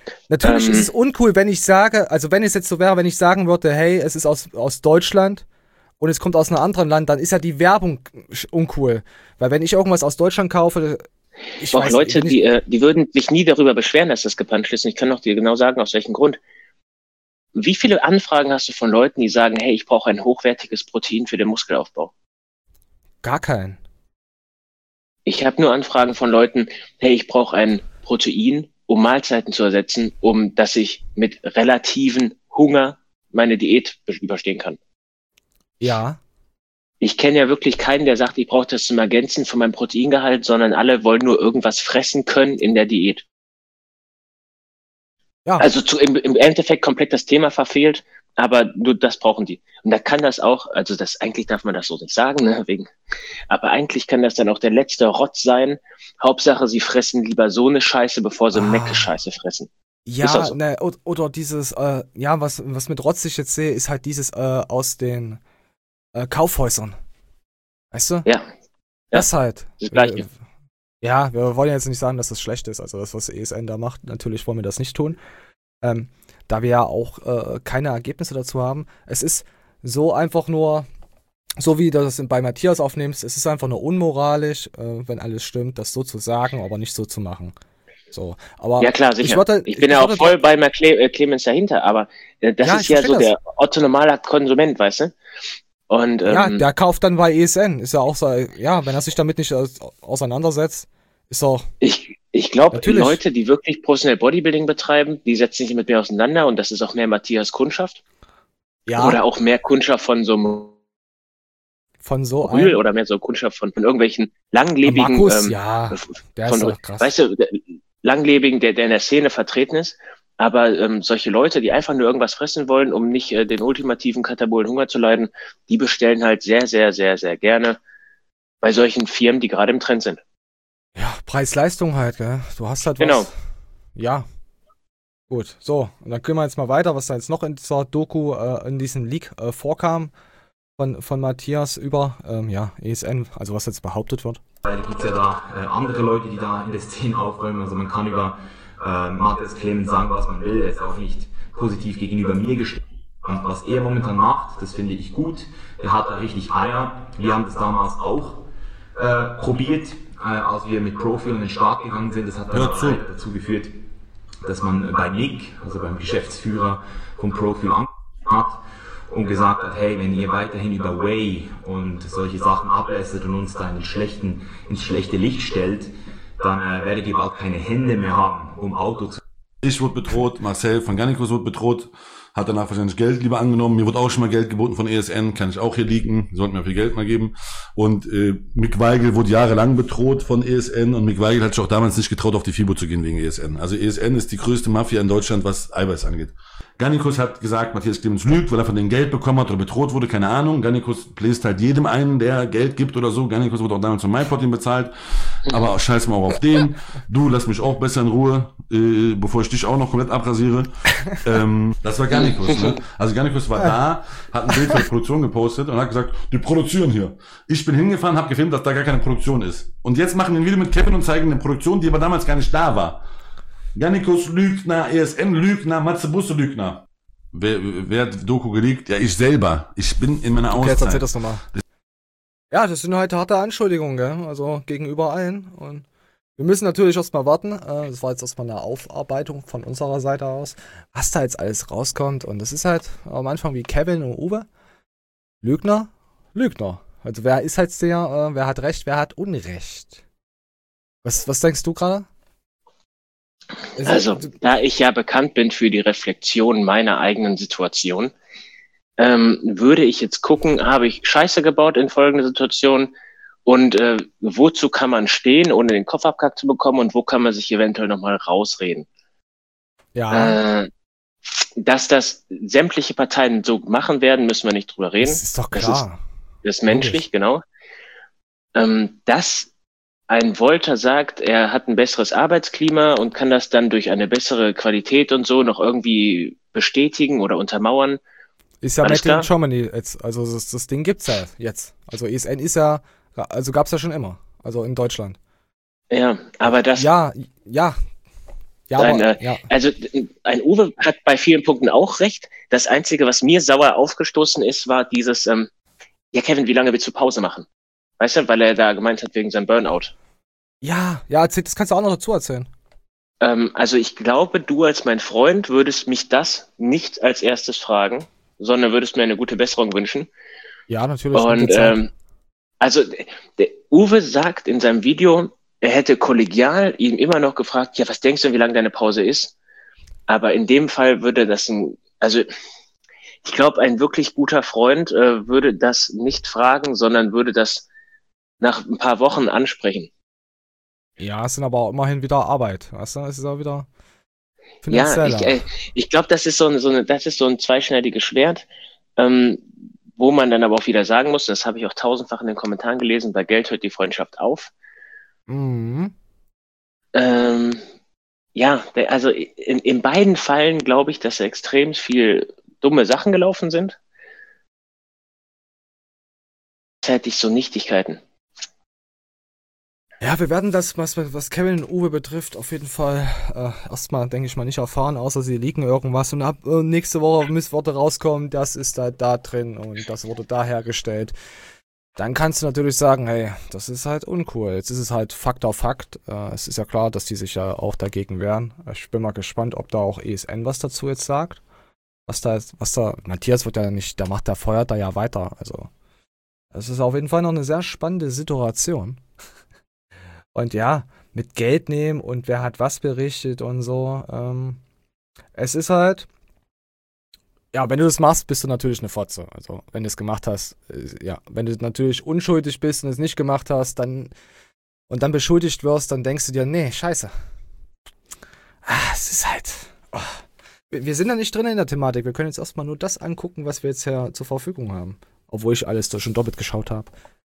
Natürlich Ähm, ist es uncool, wenn ich sage, also wenn es jetzt so wäre, wenn ich sagen würde, hey, es ist aus, aus Deutschland und es kommt aus einem anderen Land, dann ist ja die Werbung sch- uncool. Weil wenn ich irgendwas aus Deutschland kaufe, ich auch weiß Leute, nicht, die, äh, die würden sich nie darüber beschweren, dass das gepanscht ist. Und ich kann auch dir genau sagen, aus welchem Grund. Wie viele Anfragen hast du von Leuten, die sagen, hey, ich brauche ein hochwertiges Protein für den Muskelaufbau? gar keinen. Ich habe nur Anfragen von Leuten, hey, ich brauche ein Protein, um Mahlzeiten zu ersetzen, um dass ich mit relativen Hunger meine Diät be- überstehen kann. Ja, Ich kenne ja wirklich keinen, der sagt, ich brauche das zum Ergänzen von meinem Proteingehalt, sondern alle wollen nur irgendwas fressen können in der Diät. ja, Also zu, im, im Endeffekt komplett das Thema verfehlt, aber nur das brauchen die. Und da kann das auch, also das eigentlich darf man das so nicht sagen, ne, wegen, aber eigentlich kann das dann auch der letzte Rotz sein. Hauptsache, sie fressen lieber so eine Scheiße, bevor sie Ah. Mecke-Scheiße fressen. Ist ja, auch so. ne, oder, oder dieses, äh, ja, was, was mit Rotz ich jetzt sehe, ist halt dieses äh, aus den äh, Kaufhäusern. Weißt du? Ja, Das halt. das Gleiche. Äh, Ja, wir wollen jetzt nicht sagen, dass das schlecht ist. Also das, was E S N da macht, natürlich wollen wir das nicht tun. Ähm, da wir ja auch äh, keine Ergebnisse dazu haben. Es ist so einfach nur, so wie du das bei Matthias aufnimmst, es ist einfach nur unmoralisch, äh, wenn alles stimmt, das so zu sagen, aber nicht so zu machen. So, aber Ja klar, ich sicher. würde, Ich bin ja auch würde- voll bei Cle äh, Clemens dahinter, aber äh, das Ja, ist ich ja versteh so das. der Otto normaler Konsument, weißt du? Und ähm, Ja, der kauft dann bei E S N. Ist ja auch so, ja, wenn er sich damit nicht aus, auseinandersetzt, ist doch, ich, ich glaube, Natürlich. Leute, die wirklich professionell Bodybuilding betreiben, die setzen sich mit mir auseinander und das ist auch mehr Matthias Kundschaft ja, oder auch mehr Kundschaft von so einem von so Rühl einem. oder mehr so Kundschaft von, von irgendwelchen langlebigen, Markus, ähm, ja, der von, ist doch krass. weißt du, der- langlebigen, der, der in der Szene vertreten ist. Aber ähm, solche Leute, die einfach nur irgendwas fressen wollen, um nicht äh, den ultimativen katabolen Hunger zu leiden, die bestellen halt sehr, sehr, sehr, sehr gerne bei solchen Firmen, die gerade im Trend sind. Ja, Preis-Leistung halt, gell? Du hast halt Genau. was. Ja. Gut, so. Und dann können wir jetzt mal weiter, was da jetzt noch in dieser Doku, äh, in diesem Leak äh, vorkam von, von Matthias über, ähm, ja, E S N, also was jetzt behauptet wird. Weil gibt es ja da äh, andere Leute, die da in der Szene aufräumen. Also man kann über äh, Matthias Clemens sagen, was man will. Er ist auch nicht positiv gegenüber mir gestellt. Und was er momentan macht, das finde ich gut. Er hat da richtig Eier. Wir haben das damals auch äh, probiert, äh, als wir mit Profil in den Start gegangen sind. Das hat dann Hör zu. leider dazu geführt, dass man bei Nick, also beim Geschäftsführer von Profil, angerufen hat und gesagt hat, hey, wenn ihr weiterhin über Whey und solche Sachen ablässert und uns da in den schlechten, ins schlechte Licht stellt, dann äh, werdet ihr bald keine Hände mehr haben, um Auto zu Ich wurde bedroht, Marcel von Gannikos wurde bedroht, hat danach wahrscheinlich Geld lieber angenommen. Mir wurde auch schon mal Geld geboten von E S N, kann ich auch hier leaken, sollten mir viel Geld mal geben. Und äh, Mick Weigel wurde jahrelang bedroht von E S N und Mick Weigel hat sich auch damals nicht getraut, auf die FIBO zu gehen wegen E S N. Also E S N ist die größte Mafia in Deutschland, was Eiweiß angeht. Gannikos hat gesagt, Matthias Clemens lügt, weil er von denen Geld bekommen hat oder bedroht wurde, keine Ahnung. Gannikos bläst halt jedem ein, der Geld gibt oder so. Gannikos wurde auch damals von MyProtein bezahlt, aber scheiß mal auch auf den. Du, lass mich auch besser in Ruhe, äh, bevor ich dich auch noch komplett abrasiere. ähm, das war Gannikos, ne? Also Gannikos war da, hat ein Bild von der Produktion gepostet und hat gesagt, die produzieren hier. Ich bin hingefahren, habe gefilmt, dass da gar keine Produktion ist. Und jetzt machen wir ein Video mit Kevin und zeigen eine Produktion, die aber damals gar nicht da war. Gannikos Lügner, E S N Lügner, Matze Busse Lügner. Wer, wer hat Doku geleakt? Ja, ich selber. Ich bin in meiner Okay, jetzt erzähl Auszeit. das nochmal. Ja, das sind halt harte Anschuldigungen, gell? Also gegenüber allen. Und wir müssen natürlich erstmal warten. Äh, Das war jetzt erstmal eine Aufarbeitung von unserer Seite aus, was da jetzt alles rauskommt. Und das ist halt am Anfang wie Kevin und Uwe. Lügner, Lügner. Also wer ist halt der, äh, wer hat Recht, wer hat Unrecht? Was, was denkst du gerade? Es- Also, da ich ja bekannt bin für die Reflexion meiner eigenen Situation, ähm, würde ich jetzt gucken, habe ich Scheiße gebaut in folgender Situation und äh, wozu kann man stehen, ohne den Kopf abkackt zu bekommen und wo kann man sich eventuell nochmal rausreden? ja, Äh, dass das sämtliche Parteien so machen werden, müssen wir nicht drüber reden. das ist doch das klar. Das ist menschlich, genau. Ähm, dass ein Volta sagt, er hat ein besseres Arbeitsklima und kann das dann durch eine bessere Qualität und so noch irgendwie bestätigen oder untermauern. Ist ja Alles Made in klar. Germany jetzt. Also das, das Ding gibt's ja jetzt. Also E S N ist ja, also gab's ja schon immer. Also in Deutschland. Ja, aber das, Ja, ja. Ja, ein, aber, äh, ja. Also ein Uwe hat bei vielen Punkten auch recht. Das Einzige, was mir sauer aufgestoßen ist, war dieses, ähm, ja Kevin, wie lange willst du Pause machen? Weißt du, weil er da gemeint hat wegen seinem Burnout. Ja, ja, erzähl, das kannst du auch noch dazu erzählen. Ähm, also ich glaube, du als mein Freund würdest mich das nicht als erstes fragen, sondern würdest mir eine gute Besserung wünschen. Ja, natürlich. Und ähm, also der Uwe sagt in seinem Video, er hätte kollegial ihm immer noch gefragt, ja, was denkst du, wie lange deine Pause ist? Aber in dem Fall würde das ein, also ich glaube, ein wirklich guter Freund äh, würde das nicht fragen, sondern würde das nach ein paar Wochen ansprechen. Ja, es sind aber auch immerhin wieder Arbeit, weißt du? Es ist auch wieder finanzieller. Ja, ich, äh, ich glaube, das ist so ein, so eine, das ist so ein zweischneidiges Schwert, ähm, wo man dann aber auch wieder sagen muss, das habe ich auch tausendfach in den Kommentaren gelesen, bei Geld hört die Freundschaft auf. Mhm. Ähm, ja, also in, in beiden Fällen glaube ich, dass extrem viel dumme Sachen gelaufen sind. Hätte ich so Nichtigkeiten. Ja, wir werden das, was, was Kevin und Uwe betrifft, auf jeden Fall äh, erstmal, denke ich mal, nicht erfahren, außer sie liegen irgendwas und ab äh, nächste Woche Missworte rauskommen, das ist da, da drin und das wurde da hergestellt. Dann kannst du natürlich sagen, hey, das ist halt uncool. Jetzt ist es halt Fakt auf Fakt. Äh, es ist ja klar, dass die sich ja auch dagegen wehren. Ich bin mal gespannt, ob da auch E S N was dazu jetzt sagt. Was da ist, was da, Matthias wird ja nicht, der macht, der feuert da ja weiter. Also, es ist auf jeden Fall noch eine sehr spannende Situation. Und ja, mit Geld nehmen und wer hat was berichtet und so. Ähm, es ist halt, ja, wenn du das machst, bist du natürlich eine Fotze. Also, wenn du es gemacht hast, äh, ja, wenn du natürlich unschuldig bist und es nicht gemacht hast, dann und dann beschuldigt wirst, dann denkst du dir, nee, scheiße. Ah, es ist halt, oh. wir, wir sind da nicht drin in der Thematik. Wir können jetzt erstmal nur das angucken, was wir jetzt hier zur Verfügung haben. Obwohl ich alles da schon doppelt geschaut habe.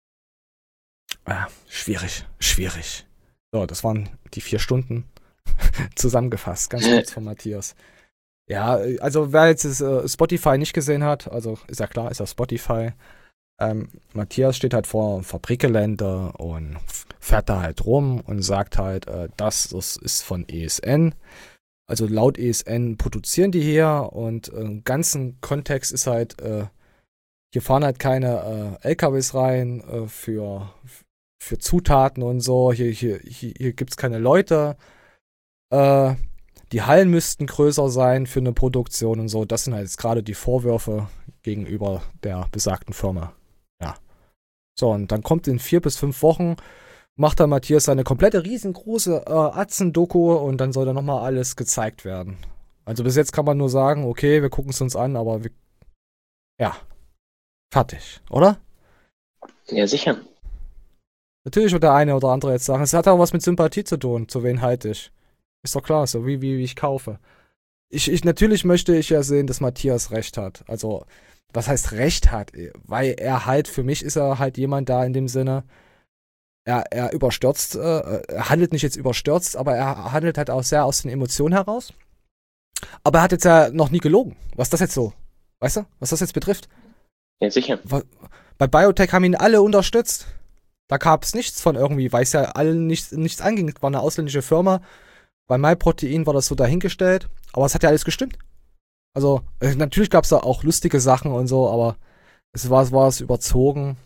Ja, schwierig, schwierig. So, das waren die vier Stunden zusammengefasst, ganz kurz von Matthias. Ja, also wer jetzt das, äh, Spotify nicht gesehen hat, also ist ja klar, ist ja Spotify. Ähm, Matthias steht halt vor Fabrikgelände und fährt da halt rum und sagt halt, äh, das, das ist von E S N. Also laut E S N produzieren die hier und äh, im ganzen Kontext ist halt, äh, hier fahren halt keine äh, L K Ws rein äh, für für Zutaten und so, hier, hier, hier, hier gibt es keine Leute, äh, die Hallen müssten größer sein für eine Produktion und so, das sind halt jetzt gerade die Vorwürfe gegenüber der besagten Firma. Ja. So, und dann kommt in vier bis fünf Wochen, macht dann Matthias seine komplette riesengroße äh, Atzen-Doku und dann soll da nochmal alles gezeigt werden. Also bis jetzt kann man nur sagen, okay, wir gucken es uns an, aber wir, ja, fertig, oder? Ja, sicher. Natürlich wird der eine oder andere jetzt sagen, es hat auch was mit Sympathie zu tun, zu wen halte ich. Ist doch klar, so wie, wie, wie ich kaufe. Ich, ich, natürlich möchte ich ja sehen, dass Matthias recht hat. Also, was heißt recht hat? Weil er halt, für mich ist er halt jemand da in dem Sinne, er, er überstürzt, äh, er handelt nicht jetzt überstürzt, aber er handelt halt auch sehr aus den Emotionen heraus. Aber er hat jetzt ja noch nie gelogen. Was das jetzt so, weißt du, was das jetzt betrifft? Ja, sicher. Bei Biotech haben ihn alle unterstützt. Da gab es nichts von irgendwie, weil es ja allen nichts, nichts anging. Es war eine ausländische Firma. Bei MyProtein war das so dahingestellt. Aber es hat ja alles gestimmt. Also, äh, natürlich gab es da auch lustige Sachen und so, aber es war, es war es überzogen.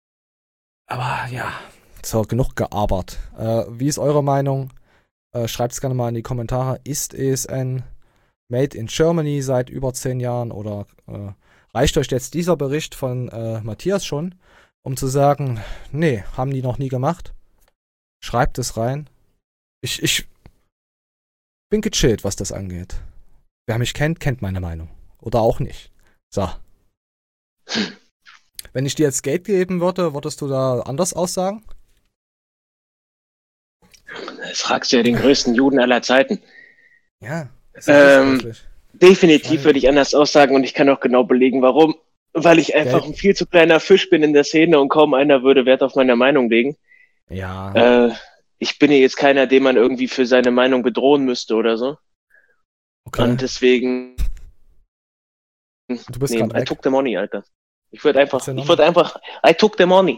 Aber ja, so, genug gearbeitet. Äh, wie ist eure Meinung? Äh, Schreibt es gerne mal in die Kommentare. Ist E S N made in Germany seit über zehn Jahren oder äh, reicht euch jetzt dieser Bericht von äh, Matthias schon, um zu sagen, nee, haben die noch nie gemacht? Schreibt es rein. Ich, ich bin gechillt, was das angeht. Wer mich kennt, kennt meine Meinung. Oder auch nicht. So. Wenn ich dir jetzt Geld geben würde, würdest du da anders aussagen? Das fragst du ja den größten Juden aller Zeiten. Ja. Das ist ähm, definitiv würde ich anders aussagen und ich kann auch genau belegen, warum. Weil ich einfach Geld. ein viel zu kleiner Fisch bin in der Szene und kaum einer würde Wert auf meine Meinung legen. Ja. Äh, ich bin ja jetzt keiner, den man irgendwie für seine Meinung bedrohen müsste oder so. Okay. Und deswegen. Du bist nee, gerade I weg. took the money, Alter. Ich würde einfach, ich würde einfach, I took the money.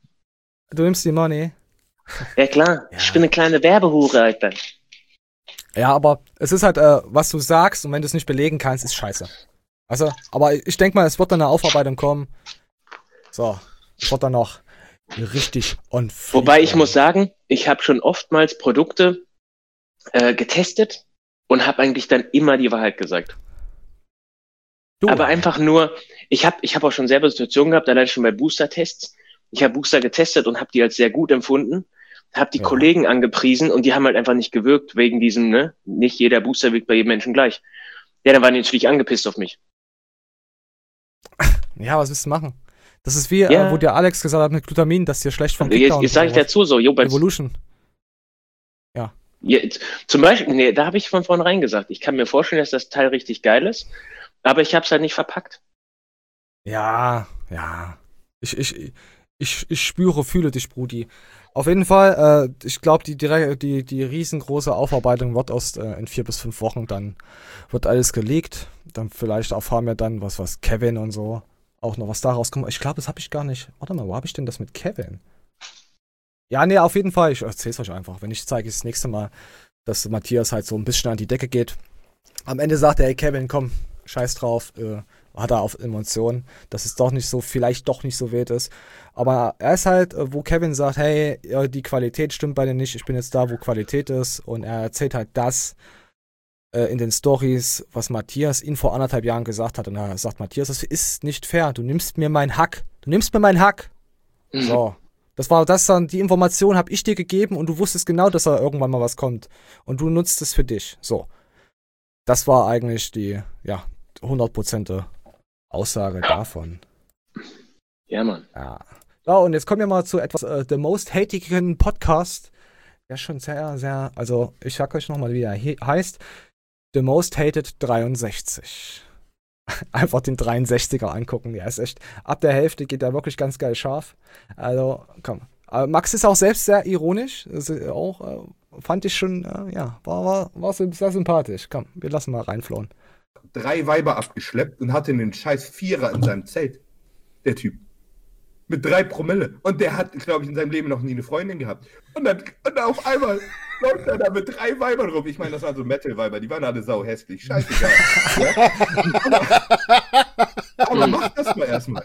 Du nimmst die Money? Ja klar, ja. Ich bin eine kleine Werbehure, Alter. Ja, aber es ist halt, äh, was du sagst und wenn du es nicht belegen kannst, ist scheiße. Also, aber ich denke mal, es wird dann eine Aufarbeitung kommen. So, es wird dann noch richtig on fleek. Wobei ich muss sagen, ich habe schon oftmals Produkte äh, getestet und habe eigentlich dann immer die Wahrheit gesagt. Du. Aber einfach nur, ich habe ich hab auch schon selber Situationen gehabt, allein schon bei Booster-Tests. Ich habe Booster getestet und habe die als sehr gut empfunden, habe die Ja. Kollegen angepriesen und die haben halt einfach nicht gewirkt, wegen diesem, ne, nicht jeder Booster wirkt bei jedem Menschen gleich. Ja, dann waren die natürlich angepisst auf mich. Ja, was willst du machen? Das ist wie, Ja. äh, wo dir Alex gesagt hat mit Glutamin, dass dir schlecht vom Jetzt, Kickdown jetzt sage ich wird. dazu so, jo, bei, Evolution. ja, zum Beispiel, nee, da habe ich von vornherein gesagt, ich kann mir vorstellen, dass das Teil richtig geil ist, aber ich habe es halt nicht verpackt. Ja, ja. Ich, ich, ich, ich spüre, fühle dich, Brudi. Auf jeden Fall, äh, ich glaube, die, direkt- die, die riesengroße Aufarbeitung wird erst äh, in vier bis fünf Wochen, dann wird alles gelegt. Dann vielleicht erfahren wir dann, was, was Kevin und so auch noch was daraus kommt. Ich glaube, das habe ich gar nicht. Warte mal, wo habe ich denn das mit Kevin? Ja, nee, auf jeden Fall. Ich erzähl's euch einfach. Wenn ich zeige, das nächste Mal, dass Matthias halt so ein bisschen an die Decke geht. Am Ende sagt er, hey Kevin, komm, scheiß drauf, äh, hat er auf Emotionen, dass es doch nicht so, vielleicht doch nicht so wild ist. Aber er ist halt, äh, wo Kevin sagt, hey, ja, die Qualität stimmt bei dir nicht, ich bin jetzt da, wo Qualität ist. Und er erzählt halt das äh, in den Stories, was Matthias ihm vor anderthalb Jahren gesagt hat. Und er sagt, Matthias, das ist nicht fair, du nimmst mir meinen Hack. Du nimmst mir meinen Hack. So. Das war das dann, die Information habe ich dir gegeben und du wusstest genau, dass da irgendwann mal was kommt. Und du nutzt es für dich. So. Das war eigentlich die, ja, hundert Prozent Aussage davon. Ja, Mann. Ja. So, und jetzt kommen wir mal zu etwas, äh, the most hatigen Podcast. Der schon sehr, sehr, also ich sag euch nochmal, wie er he heißt. The Most Hated dreiundsechzig. Einfach den dreiundsechziger angucken. Der ist echt, ab der Hälfte geht er wirklich ganz geil scharf. Also, komm. Aber Max ist auch selbst sehr ironisch. Das ist auch, äh, fand ich schon, äh, ja, war, war, war sehr sympathisch. Komm, wir lassen mal reinflohen. Drei Weiber abgeschleppt und hatte einen scheiß Vierer in seinem Zelt. Der Typ. Mit drei Promille. Und der hat, glaube ich, in seinem Leben noch nie eine Freundin gehabt. Und dann, und auf einmal läuft er da mit drei Weibern rum. Ich meine, das waren so Metal-Weiber, die waren alle sau hässlich. Scheißegal. Ja? Aber, aber mach das mal erstmal.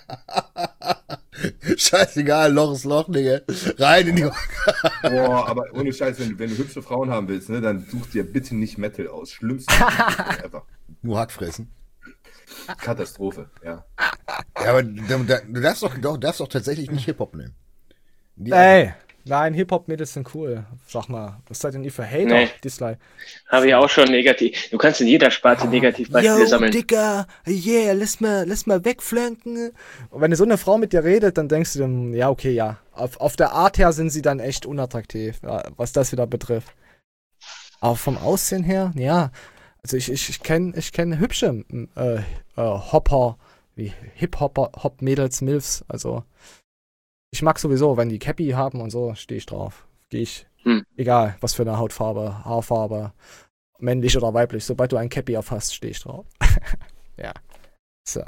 Scheißegal, Loch ist Loch, Digga. Rein in die... Boah, aber ohne Scheiß, wenn, wenn du hübsche Frauen haben willst, ne, dann such dir bitte nicht Metal aus. Schlimmste. Einfach. Nur Hack fressen. Katastrophe, ja. Ja, aber du, du, du darfst doch, doch, darfst doch tatsächlich nicht Hip-Hop nehmen. Die, Ey, nein, Hip-Hop-Mädels sind cool. Sag mal, was seid denn ihr für Hater? Nee. Dislike. Habe ich auch schon negativ. Du kannst in jeder Sparte Negativbeispiele Yo, sammeln. Digga, yeah, lass mal, lass mal wegflanken. Und wenn so eine Frau mit dir redet, dann denkst du dann, ja, okay, ja. Auf, auf der Art her sind sie dann echt unattraktiv, ja, was das wieder betrifft. Aber vom Aussehen her, ja. Also ich, ich, ich kenne ich kenn hübsche äh, äh, Hopper, wie Hip-Hopper, Hop-Mädels, Milfs, also ich mag sowieso, wenn die Cappy haben und so, stehe ich drauf. Gehe ich, Hm. egal was für eine Hautfarbe, Haarfarbe, männlich oder weiblich, sobald du ein Cappy erfasst, stehe ich drauf. Ja. So.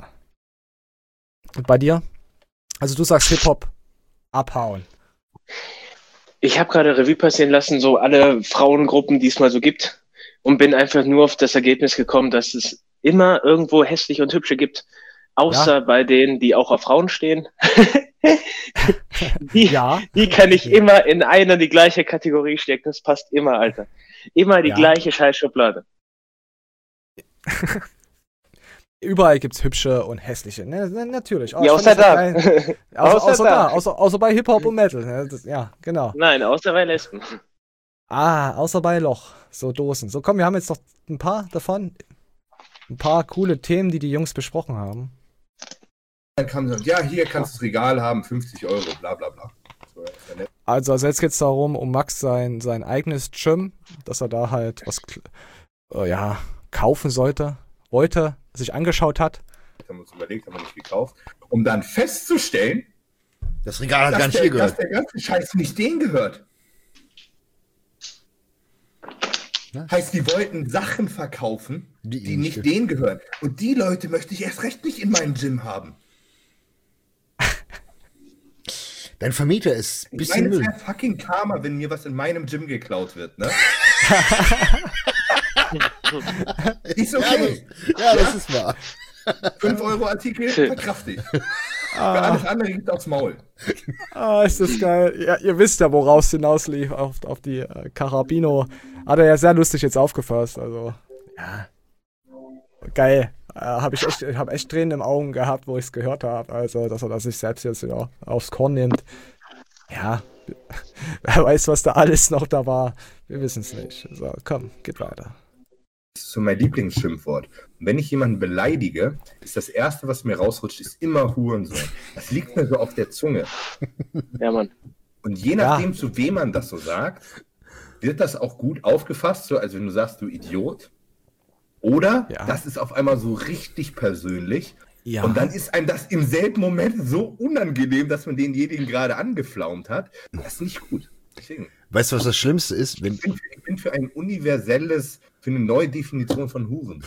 Und bei dir? Also du sagst Hip-Hop, abhauen. Ich habe gerade Revue passieren lassen, so alle Frauengruppen, die es mal so gibt, und bin einfach nur auf das Ergebnis gekommen, dass es immer irgendwo hässliche und hübsche gibt. Außer Ja. bei denen, die auch auf Frauen stehen. die, Ja. die kann ich Okay. immer in eine die gleiche Kategorie stecken. Das passt immer, Alter. Immer die Ja. gleiche Scheißschublade. Überall gibt's hübsche und hässliche. Ne, ne, natürlich. Oh, Ja, ich außer fand das da. geil. Außer, Außer außer da. da. Außer, außer bei Hip-Hop und Metal. Ne? Das, ja, genau. Nein, außer bei Lesben. Ah, außer bei Loch. So Dosen. So, komm, wir haben jetzt noch ein paar davon. Ein paar coole Themen, die die Jungs besprochen haben. Dann kam so, ja, hier kannst du das Regal haben, fünfzig Euro, bla bla bla. So, ist ja nett. Also, also jetzt geht's darum, um Max sein, sein eigenes Gym, dass er da halt was äh, ja, kaufen sollte, wollte, sich angeschaut hat. Haben wir uns überlegt, haben wir nicht gekauft. Um dann festzustellen, Das Regal hat gar dass nicht der, hier dass gehört. der ganze Scheiß nicht denen gehört. Was? Heißt, die wollten Sachen verkaufen, Die die, ihnen nicht nicht denen gehören. Und die Leute möchte ich erst recht nicht in meinem Gym haben. Dein Vermieter ist ein Ich bisschen meine, es Müll. wäre fucking Karma, wenn mir was in meinem Gym geklaut wird, ne? Ist okay. Ja, das ist wahr. fünf Euro Artikel, verkraft ich. Für alles andere gibt aufs Maul. Ah, ist das geil. Ja, ihr wisst ja, woraus es hinauslief, auf, auf die äh, Carabino. Hat er ja sehr lustig jetzt aufgefasst, also, ja. Geil. Äh, hab ich echt, ich hab echt Tränen im Augen gehabt, wo ich es gehört habe, also, dass er das sich selbst jetzt wieder aufs Korn nimmt. Ja, wer weiß, was da alles noch da war. Wir wissen es nicht. So, komm, geht weiter. Das ist so mein Lieblingsschimpfwort. Und wenn ich jemanden beleidige, ist das Erste, was mir rausrutscht, ist immer Hurensohn. Das liegt mir so auf der Zunge. Ja, Mann. Und je nachdem, ja. zu wem man das so sagt, wird das auch gut aufgefasst, so, also wenn du sagst, du Idiot. Oder ja. das ist auf einmal so richtig persönlich. Ja. Und dann ist einem das im selben Moment so unangenehm, dass man denjenigen gerade angeflaumt hat. Das ist nicht gut. Deswegen. Weißt du, was das Schlimmste ist? Wenn ich, bin, ich bin für ein universelles, für eine neue Definition von Huren.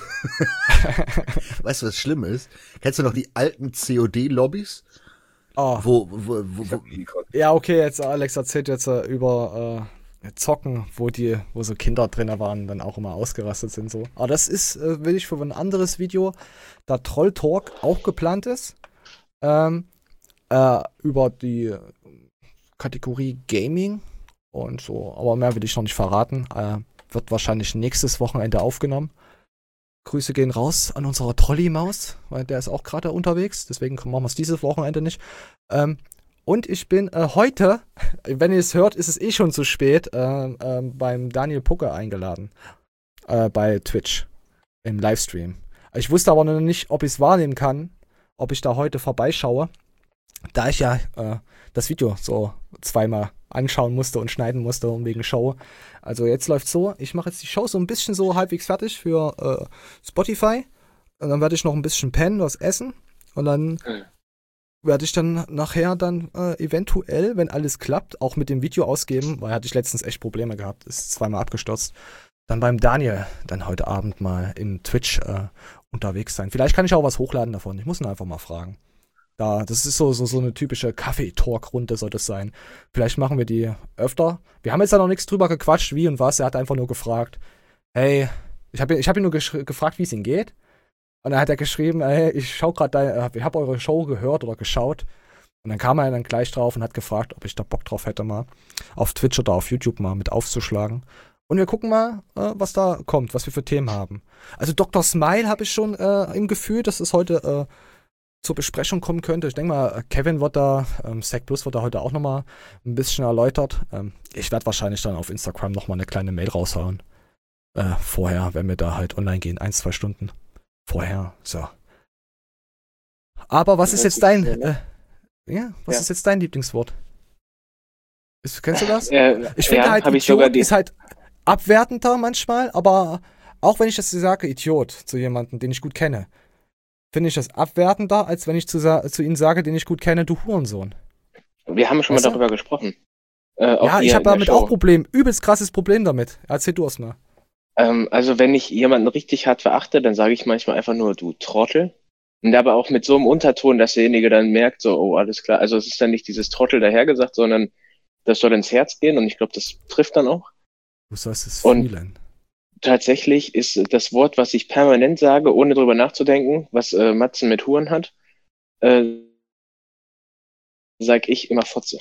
Weißt du, was schlimm ist? Kennst du noch die alten C O D-Lobbys? Oh. Wo, wo, wo, wo, ja, okay, jetzt Alex erzählt jetzt uh, über uh, Zocken, wo die, wo so Kinder drin waren, dann auch immer ausgerastet sind so. Aber das ist, uh, will ich für ein anderes Video, da Troll Talk auch geplant ist, ähm, uh, über die Kategorie Gaming und so, aber mehr will ich noch nicht verraten. Uh, wird wahrscheinlich nächstes Wochenende aufgenommen. Grüße gehen raus an unsere Trolli-Maus, weil der ist auch gerade unterwegs, deswegen machen wir es dieses Wochenende nicht. Ähm, und ich bin äh, heute, wenn ihr es hört, ist es eh schon zu spät, äh, äh, beim Daniel Pucke eingeladen. Äh, bei Twitch. Im Livestream. Ich wusste aber noch nicht, ob ich es wahrnehmen kann, ob ich da heute vorbeischaue, da ich ja äh, das Video so zweimal anschauen musste und schneiden musste und wegen Show. Also jetzt läuft's so, ich mache jetzt die Show so ein bisschen so halbwegs fertig für äh, Spotify und dann werde ich noch ein bisschen pennen, was essen und dann werde ich dann nachher dann äh, eventuell, wenn alles klappt, auch mit dem Video ausgeben, weil hatte ich letztens echt Probleme gehabt, ist zweimal abgestürzt, dann beim Daniel dann heute Abend mal im Twitch äh, unterwegs sein. Vielleicht kann ich auch was hochladen davon, ich muss ihn einfach mal fragen. Da, das ist so, so, so eine typische Kaffee-Talk-Runde soll das sein. Vielleicht machen wir die öfter. Wir haben jetzt da noch nichts drüber gequatscht, wie und was. Er hat einfach nur gefragt, hey, ich habe ich hab ihn nur gefragt, wie es ihm geht. Und dann hat er geschrieben, hey, ich schau gerade, ich habe eure Show gehört oder geschaut. Und dann kam er dann gleich drauf und hat gefragt, ob ich da Bock drauf hätte, mal auf Twitch oder auf YouTube mal mit aufzuschlagen. Und wir gucken mal, äh, was da kommt, was wir für Themen haben. Also Doktor Smile habe ich schon äh, im Gefühl, dass es heute äh, zur Besprechung kommen könnte. Ich denke mal, Kevin wird da, ähm, Sack Plus wird da heute auch nochmal ein bisschen erläutert. Ähm, ich werde wahrscheinlich dann auf Instagram nochmal eine kleine Mail raushauen. Äh, vorher, wenn wir da halt online gehen. Ein, zwei Stunden vorher. So. Aber was ist jetzt dein, äh, ja, was ja. ist jetzt dein Lieblingswort? Ist, kennst du das? Äh, ich finde ja, halt, Idiot ist halt abwertender manchmal, aber auch wenn ich das sage, Idiot, zu jemandem, den ich gut kenne, finde ich das abwertender, als wenn ich zu, zu ihnen sage, den ich gut kenne, du Hurensohn. Wir haben schon weißt mal darüber du? gesprochen. Äh, ja, ich habe damit auch Problem, übelst krasses Problem damit. Erzähl du es mal. Ähm, also wenn ich jemanden richtig hart verachte, dann sage ich manchmal einfach nur, du Trottel. Und aber auch mit so einem Unterton, dass derjenige dann merkt, so, oh, alles klar. Also es ist dann nicht dieses Trottel dahergesagt, sondern das soll ins Herz gehen und ich glaube, das trifft dann auch. Du sollst es und fühlen. Tatsächlich ist das Wort, was ich permanent sage, ohne drüber nachzudenken, was äh, Matzen mit Huren hat, äh, sag ich immer Fotze.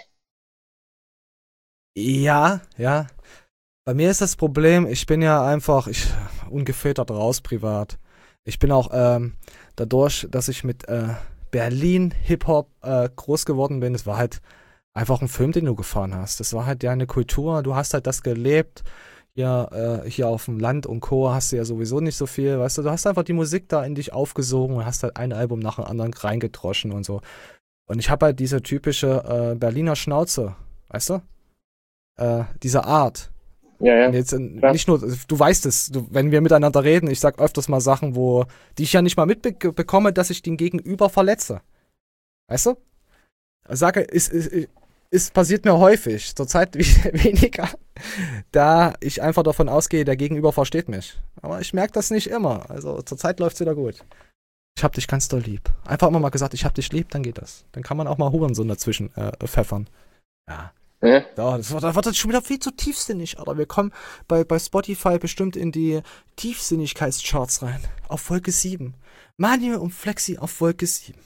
Ja, ja. Bei mir ist das Problem, ich bin ja einfach ich, ungefiltert raus privat. Ich bin auch ähm, dadurch, dass ich mit äh, Berlin Hip-Hop äh, groß geworden bin, das war halt einfach ein Film, den du gefahren hast. Das war halt ja eine Kultur, du hast halt das gelebt. Ja, äh, hier auf dem Land und Co. hast du ja sowieso nicht so viel, weißt du, du hast einfach die Musik da in dich aufgesogen und hast halt ein Album nach dem anderen reingedroschen und so. Und ich habe halt diese typische äh, Berliner Schnauze, weißt du? Äh, diese Art. Ja, ja. Und jetzt äh, nicht nur, du weißt es, du, wenn wir miteinander reden, ich sag öfters mal Sachen, wo, die ich ja nicht mal mitbekomme, dass ich den Gegenüber verletze. Weißt du? Ich sage, ist, ist, ist passiert mir häufig, zurzeit weniger, da ich einfach davon ausgehe, der Gegenüber versteht mich. Aber ich merke das nicht immer. Also zurzeit läuft es wieder gut. Ich hab dich ganz doll lieb. Einfach immer mal gesagt, ich hab dich lieb, dann geht das. Dann kann man auch mal Hurensohn dazwischen äh, pfeffern. Ja. Ja. Ja, das, da wird das schon wieder viel zu tiefsinnig, Alter. Wir kommen bei, bei Spotify bestimmt in die Tiefsinnigkeitscharts rein. Auf Wolke sieben. Manuel und Flexi auf Wolke sieben.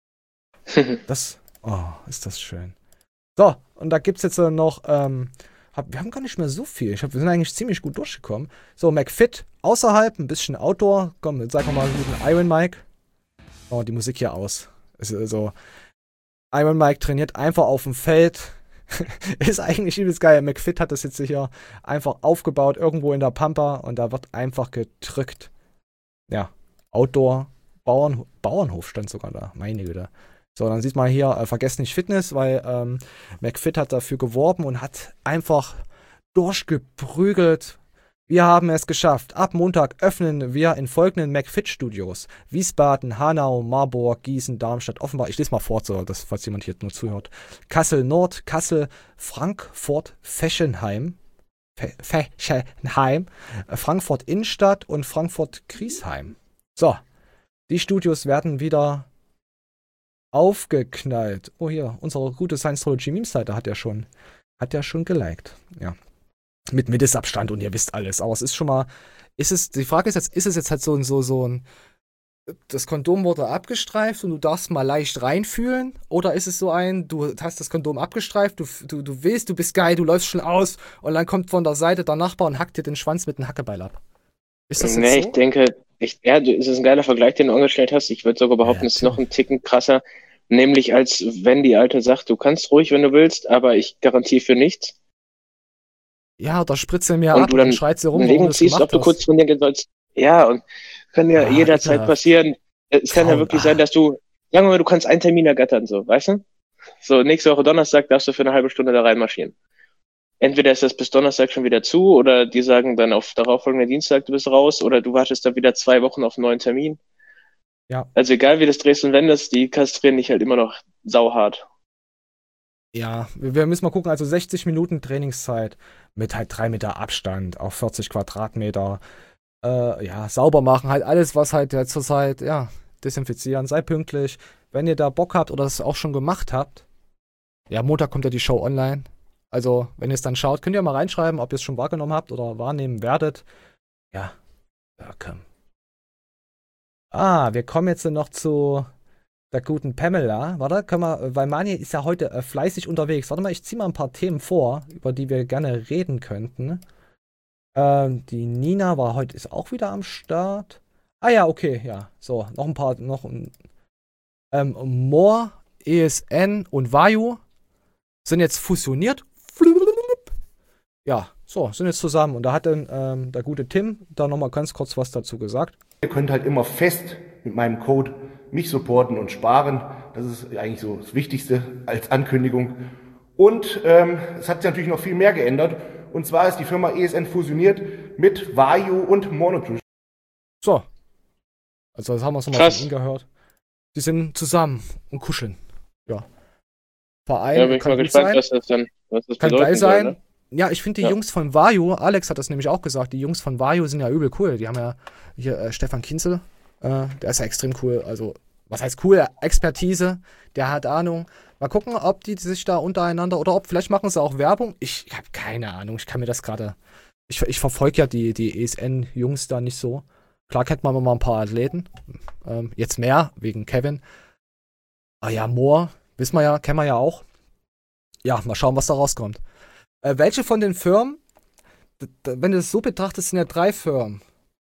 Das, oh, ist das schön. So, und da gibt's jetzt noch, ähm, hab, wir haben gar nicht mehr so viel. Ich hab, wir sind eigentlich ziemlich gut durchgekommen. So, McFit außerhalb, ein bisschen Outdoor. Komm, jetzt sag mal einen guten Iron Mike. Oh, die Musik hier aus. Ist so, Iron Mike trainiert einfach auf dem Feld. Ist eigentlich übelst geil. McFit hat das jetzt hier einfach aufgebaut, irgendwo in der Pampa, und da wird einfach gedrückt. Ja, Outdoor, Bauern, Bauernhof stand sogar da, meine Güte. So, dann sieht man hier, äh, vergesst nicht Fitness, weil ähm, McFit hat dafür geworben und hat einfach durchgeprügelt. Wir haben es geschafft. Ab Montag öffnen wir in folgenden McFit-Studios: Wiesbaden, Hanau, Marburg, Gießen, Darmstadt, Offenbach. Ich lese mal vor, so, dass, falls jemand hier nur zuhört. Kassel Nord, Kassel, Frankfurt, Fechenheim, Fe Fechenheim, äh, Frankfurt Innenstadt und Frankfurt Griesheim. So, die Studios werden wieder aufgeknallt. Oh, hier, unsere gute Science-Trology-Meme-Seite hat ja schon, hat ja schon geliked. Ja. Mit Mindestabstand und ihr wisst alles. Aber es ist schon mal, ist es, die Frage ist jetzt, ist es jetzt halt so ein, so, so ein, das Kondom wurde abgestreift und du darfst mal leicht reinfühlen? Oder ist es so ein, du hast das Kondom abgestreift, du, du, du willst, du bist geil, du läufst schon aus und dann kommt von der Seite der Nachbar und hackt dir den Schwanz mit einem Hackebeil ab? Ist das jetzt nee, so? Ich denke, ich, ja, es ist ein geiler Vergleich, den du angestellt hast. Ich würde sogar behaupten, ja, es ist noch ein Ticken krasser. Nämlich als wenn die Alte sagt, du kannst ruhig, wenn du willst, aber ich garantiere für nichts. Ja, da spritzt er mir und ab du dann und schreit sie rum, warum du das ziehst, ob du kurz trainieren sollst. Ja, und kann ja, ja jederzeit ja. passieren. Es kann Traum, ja wirklich ah. sein, dass du, sagen wir mal, du kannst einen Termin ergattern, so, weißt du? So, nächste Woche Donnerstag darfst du für eine halbe Stunde da reinmarschieren. Entweder ist das bis Donnerstag schon wieder zu, oder die sagen dann auf darauffolgenden Dienstag, du bist raus, oder du wartest dann wieder zwei Wochen auf einen neuen Termin. Ja. Also egal wie das drehst und wendest, die kastrieren dich halt immer noch sauhart. Ja, wir müssen mal gucken, also sechzig Minuten Trainingszeit mit halt drei Meter Abstand auf vierzig Quadratmeter. Äh, ja, sauber machen, halt alles, was halt ja zurzeit, ja, desinfizieren, sei pünktlich. Wenn ihr da Bock habt oder es auch schon gemacht habt, ja, Montag kommt ja die Show online. Also, wenn ihr es dann schaut, könnt ihr mal reinschreiben, ob ihr es schon wahrgenommen habt oder wahrnehmen werdet. Ja, ja, komm. Ah, wir kommen jetzt noch zu der guten Pamela. Warte, können wir, weil Mani ist ja heute äh, fleißig unterwegs. Warte mal, ich ziehe mal ein paar Themen vor, über die wir gerne reden könnten. Ähm, die Nina war heute, ist auch wieder am Start. Ah ja, okay, ja. So, noch ein paar, noch ein, ähm, More, E S N und Vayu sind jetzt fusioniert. Ja, so, sind jetzt zusammen. Und da hat dann ähm, der gute Tim da nochmal ganz kurz was dazu gesagt. Ihr könnt halt immer fest mit meinem Code mich supporten und sparen. Das ist eigentlich so das Wichtigste als Ankündigung. Und ähm, es hat sich natürlich noch viel mehr geändert. Und zwar ist die Firma E S N fusioniert mit Vayu und Monotrition. So. Also das haben wir schon mal von Ihnen gehört. Die sind zusammen und kuscheln. Ja. Verein. Ja, bin ich mal gespannt, sein. was das dann was das kann geil sein. Soll, ne? Ja, ich finde die ja. Jungs von Vayu, Alex hat das nämlich auch gesagt, die Jungs von Vayu sind ja übel cool. Die haben ja hier äh, Stefan Kinzel, äh, der ist ja extrem cool. Also, was heißt cool? Expertise, der hat Ahnung. Mal gucken, ob die sich da untereinander oder ob, vielleicht machen sie auch Werbung. Ich habe keine Ahnung, ich kann mir das gerade. Ich, ich verfolge ja die, die E S N-Jungs da nicht so. Klar kennt man mal ein paar Athleten. Ähm, jetzt mehr, wegen Kevin. Ah ja, Moore, wissen wir ja, kennen wir ja auch. Ja, mal schauen, was da rauskommt. Äh, welche von den Firmen, d- d- wenn du es so betrachtest, sind ja drei Firmen.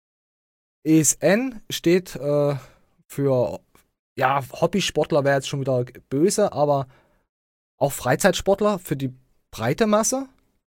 E S N steht äh, für, ja, Hobbysportler wäre jetzt schon wieder böse, aber auch Freizeitsportler für die breite Masse.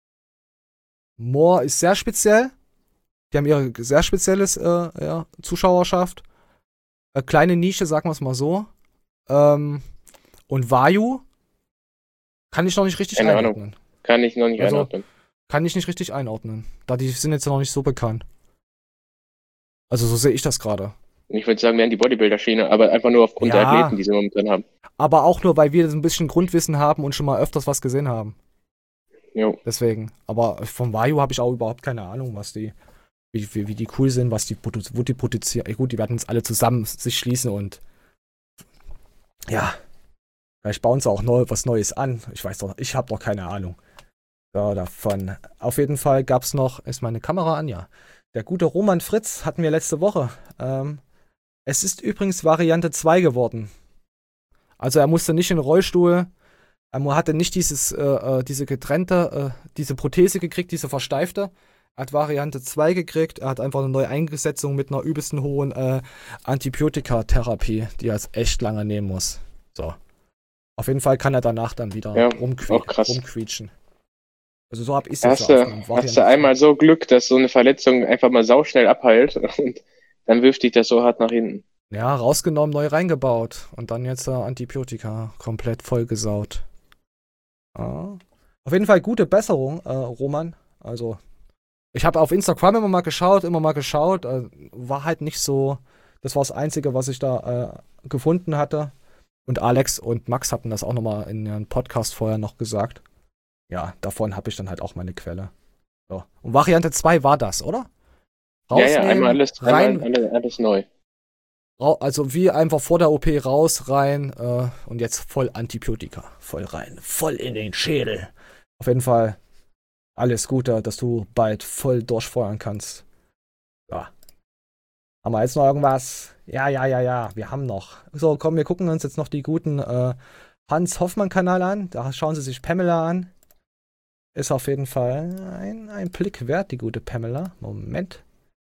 Moore ist sehr speziell. Die haben ihre sehr spezielles äh, ja, Zuschauerschaft. Äh, kleine Nische, sagen wir es mal so. Ähm, und Vayu kann ich noch nicht richtig Keine einordnen. Ahnung. Kann ich noch nicht also, einordnen. Kann ich nicht richtig einordnen. Da die sind jetzt noch nicht so bekannt. Also so sehe ich das gerade. Ich würde sagen, wir haben die Bodybuilder-Schiene, aber einfach nur aufgrund ja, der Athleten, die sie momentan haben. Aber auch nur, weil wir so ein bisschen Grundwissen haben und schon mal öfters was gesehen haben. Jo. Deswegen. Aber von Vayu habe ich auch überhaupt keine Ahnung, was die, wie, wie, wie die cool sind, was die, wo die produzieren. Gut, die werden jetzt alle zusammen sich schließen und ja, vielleicht bauen sie auch neu, was Neues an. Ich weiß doch, ich habe doch keine Ahnung. So, davon. Auf jeden Fall gab es noch, ist meine Kamera an, ja. Der gute Roman Fritz hatten wir letzte Woche. Ähm, es ist übrigens Variante zwei geworden. Also er musste nicht in den Rollstuhl, er hatte nicht dieses, äh, diese getrennte, äh, diese Prothese gekriegt, diese versteifte. Er hat Variante zwei gekriegt, er hat einfach eine neue Eingesetzung mit einer übelsten hohen äh, Antibiotikatherapie, die er jetzt echt lange nehmen muss. So. Auf jeden Fall kann er danach dann wieder Ja, rumque auch krass. rumquietschen. Also so hab ich es Hast so du, aufgenommen. hast Variante du einmal so Glück, dass so eine Verletzung einfach mal sauschnell abheilt und dann wirft dich das so hart nach hinten. Ja, rausgenommen, neu reingebaut. Und dann jetzt äh, Antibiotika komplett vollgesaut. Ja. Auf jeden Fall gute Besserung, äh, Roman. Also, ich habe auf Instagram immer mal geschaut, immer mal geschaut. Äh, war halt nicht so, das war das Einzige, was ich da äh, gefunden hatte. Und Alex und Max hatten das auch nochmal in ihrem Podcast vorher noch gesagt. Ja, davon habe ich dann halt auch meine Quelle. So. Und Variante zwei war das, oder? Ja, ja, einmal alles, rein, einmal alles, alles neu. Also wie einfach vor der O P raus, rein äh, und jetzt voll Antibiotika. Voll rein, voll in den Schädel. Auf jeden Fall alles Gute, dass du bald voll durchfeuern kannst. Ja. Haben wir jetzt noch irgendwas? Ja, ja, ja, ja, wir haben noch. So, komm, wir gucken uns jetzt noch die guten äh, Hans-Hoffmann-Kanal an. Da schauen Sie sich Pamela an. Ist auf jeden Fall ein, ein Blick wert, die gute Pamela. Moment.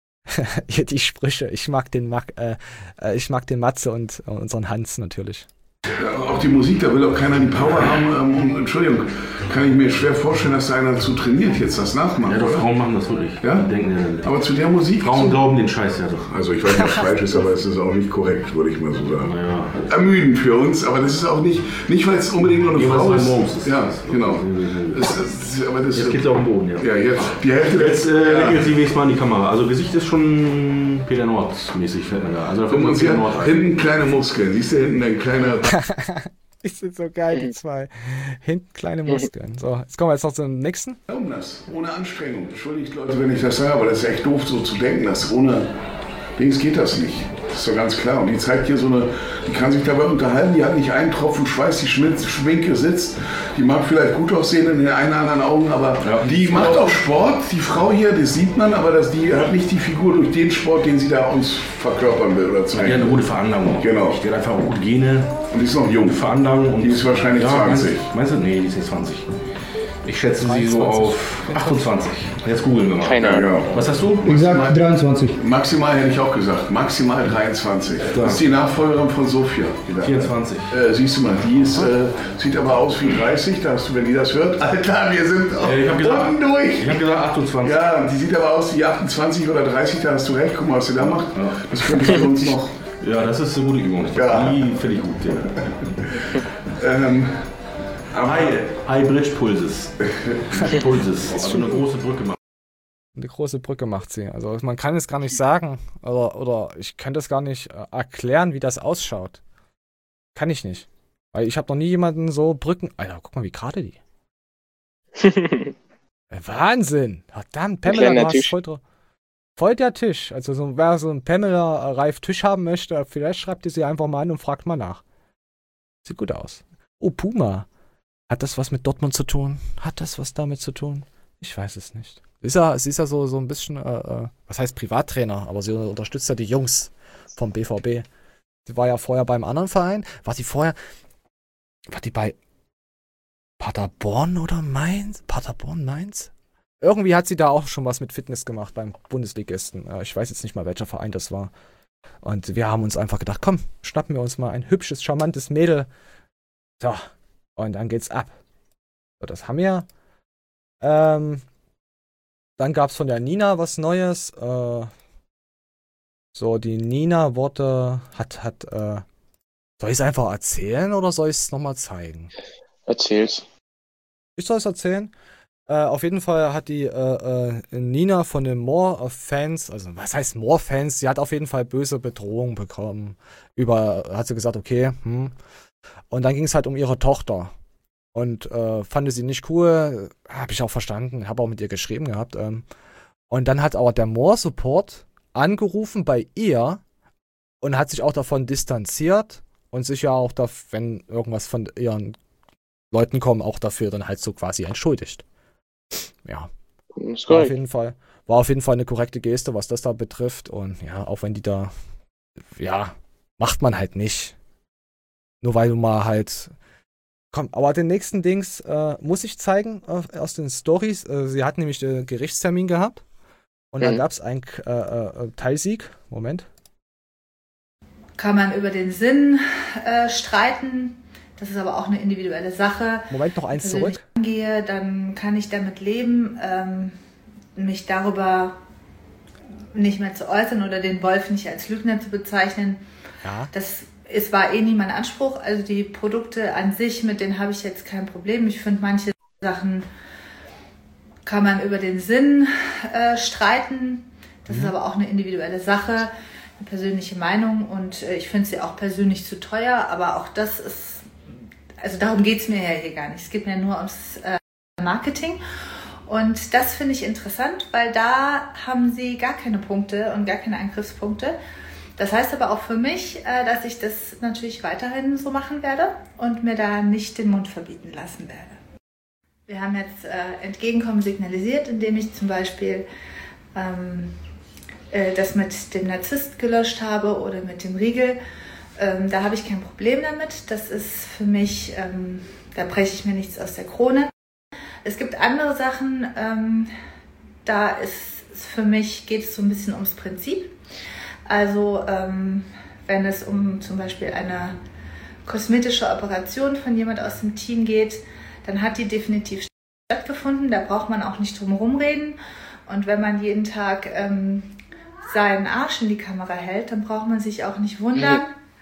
Hier die Sprüche. Ich mag den, mag, äh, äh, ich mag den Matze und äh, unseren Hans natürlich. Ja, auch die Musik, da will auch keiner die Power haben. Ähm, Entschuldigung, kann ich mir schwer vorstellen, dass da einer dazu trainiert, jetzt das nachmacht. Ja, doch, oder? Frauen machen das wirklich. Ja? Die denken, aber zu der Musik... Frauen glauben den Scheiß ja doch. Also ich weiß nicht, was falsch ist, aber es ist auch nicht korrekt, würde ich mal so sagen. Ja. Ermüdend für uns, aber das ist auch nicht, nicht weil es unbedingt nur eine Ja, Frau ist. morgens ist Ja, das. genau. Es, es, aber das, Jetzt geht's auf den Boden, ja. Ja, jetzt die Hälfte... Jetzt äh, ja. legen Sie wenigstens mal in die Kamera. Also Gesicht ist schon Peter Nord-mäßig, fällt mir da. Also da fällt mir Und Peter ja, Nord ein. hinten kleine Muskeln. Siehst du hinten ein kleiner... Die sind so geil, die zwei. Hinten kleine Muskeln. So, jetzt kommen wir jetzt noch zum nächsten. Um das, ohne Anstrengung. Entschuldigt Leute, wenn ich das sage, aber das ist echt doof so zu denken, dass ohne Dings geht das nicht. Das ist doch ganz klar. Und die zeigt hier so eine, die kann sich dabei unterhalten, die hat nicht einen Tropfen Schweiß, die Schminke sitzt. Die mag vielleicht gut aussehen in den einen oder anderen Augen, aber ja, die macht auch Sport. Die Frau hier, das sieht man, aber das, die hat nicht die Figur durch den Sport, den sie da uns verkörpern will oder zeigen. Ja, eine gute Veranlagung. Genau. Die hat einfach gute Gene. Und die ist noch jung. Veranlagung. Und die ist wahrscheinlich ja, zwanzig. Meinst du? Nee, die ist nicht zwanzig. Ich schätze sie so auf achtundzwanzig. Jetzt googeln wir mal. Keine Ahnung. Was hast du? Ich sag dreiundzwanzig. Maximal hätte ich auch gesagt. Maximal dreiundzwanzig. Das ist die Nachfolgerin von Sophia. vierundzwanzig. Äh, siehst du mal, die ist, äh, sieht aber aus wie dreißig. Da hast du, wenn die das hört, Alter, wir sind auch äh, ich hab gesagt, unten durch. Ich habe gesagt achtundzwanzig. Ja, die sieht aber aus wie achtundzwanzig oder dreißig. Da hast du recht. Guck mal, was sie da macht. Ja. Das könnte für uns noch... Ja, das ist eine gute Übung. Ja. Die finde ich gut. Ja. ähm... High, High Bridge Pulses. Pulses. Also eine große Brücke macht. Eine große Brücke macht sie. Also man kann es gar nicht sagen oder, oder ich kann das gar nicht äh, erklären, wie das ausschaut. Kann ich nicht. Weil ich habe noch nie jemanden so Brücken... Alter, guck mal, wie gerade die. Wahnsinn. Verdammt, Pamela, du hast voll, voll der Tisch. Also so, wer so einen Pamela-Reif-Tisch haben möchte, vielleicht schreibt ihr sie einfach mal an und fragt mal nach. Sieht gut aus. Oh, Puma. Hat das was mit Dortmund zu tun? Hat das was damit zu tun? Ich weiß es nicht. Sie ist ja, sie ist ja so, so ein bisschen, äh, äh, was heißt Privattrainer, aber sie unterstützt ja die Jungs vom B V B. Sie war ja vorher beim anderen Verein. War sie vorher, war die bei Paderborn oder Mainz? Paderborn, Mainz? Irgendwie hat sie da auch schon was mit Fitness gemacht beim Bundesligisten. Äh, ich weiß jetzt nicht mal, welcher Verein das war. Und wir haben uns einfach gedacht, komm, schnappen wir uns mal ein hübsches, charmantes Mädel. So. Und dann geht's ab. So, das haben wir. Ähm, dann gab's von der Nina was Neues. Äh, so, die Nina wurde, hat, hat, äh, soll ich es einfach erzählen oder soll ich es nochmal zeigen? Erzähl's. Ich soll es erzählen. Äh, auf jeden Fall hat die äh, äh, Nina von den More-Fans, also was heißt More-Fans? Sie hat auf jeden Fall böse Bedrohungen bekommen. Über, hat sie gesagt, okay, hm. Und dann ging es halt um ihre Tochter. Und äh, fand sie nicht cool. Habe ich auch verstanden. Habe auch mit ihr geschrieben gehabt. Ähm. Und dann hat aber der More-Support angerufen bei ihr und hat sich auch davon distanziert und sich ja auch, da, wenn irgendwas von ihren Leuten kommt, auch dafür dann halt so quasi entschuldigt. ja. Ist War geil. auf jeden Fall, war auf jeden Fall eine korrekte Geste, was das da betrifft. Und ja, auch wenn die da, ja, macht man halt nicht. Nur weil du mal halt. Komm, aber den nächsten Dings äh, muss ich zeigen äh, aus den Stories. Äh, sie hat nämlich den Gerichtstermin gehabt. Und mhm. dann gab es einen äh, äh, Teilsieg. Moment. Kann man über den Sinn äh, streiten. Das ist aber auch eine individuelle Sache. Moment, noch eins Wenn ich zurück. Angehe, dann kann ich damit leben, ähm, mich darüber nicht mehr zu äußern oder den Wolf nicht als Lügner zu bezeichnen. Ja. Das es war eh nie mein Anspruch. Also die Produkte an sich, mit denen habe ich jetzt kein Problem. Ich finde, manche Sachen kann man über den Sinn äh, streiten. Das mhm. ist aber auch eine individuelle Sache, eine persönliche Meinung. Und äh, ich finde sie auch persönlich zu teuer. Aber auch das ist, also darum geht es mir ja hier gar nicht. Es geht mir nur ums äh, Marketing. Und das finde ich interessant, weil da haben sie gar keine Punkte und gar keine Angriffspunkte. Das heißt aber auch für mich, dass ich das natürlich weiterhin so machen werde und mir da nicht den Mund verbieten lassen werde. Wir haben jetzt Entgegenkommen signalisiert, indem ich zum Beispiel ähm, das mit dem Narzisst gelöscht habe oder mit dem Riegel. Ähm, da habe ich kein Problem damit. Das ist für mich, ähm, da breche ich mir nichts aus der Krone. Es gibt andere Sachen, ähm, da ist es für mich, geht es so ein bisschen ums Prinzip. Also ähm, wenn es um zum Beispiel eine kosmetische Operation von jemand aus dem Team geht, dann hat die definitiv stattgefunden. Da braucht man auch nicht drum herum reden. Und wenn man jeden Tag ähm, seinen Arsch in die Kamera hält, dann braucht man sich auch nicht wundern,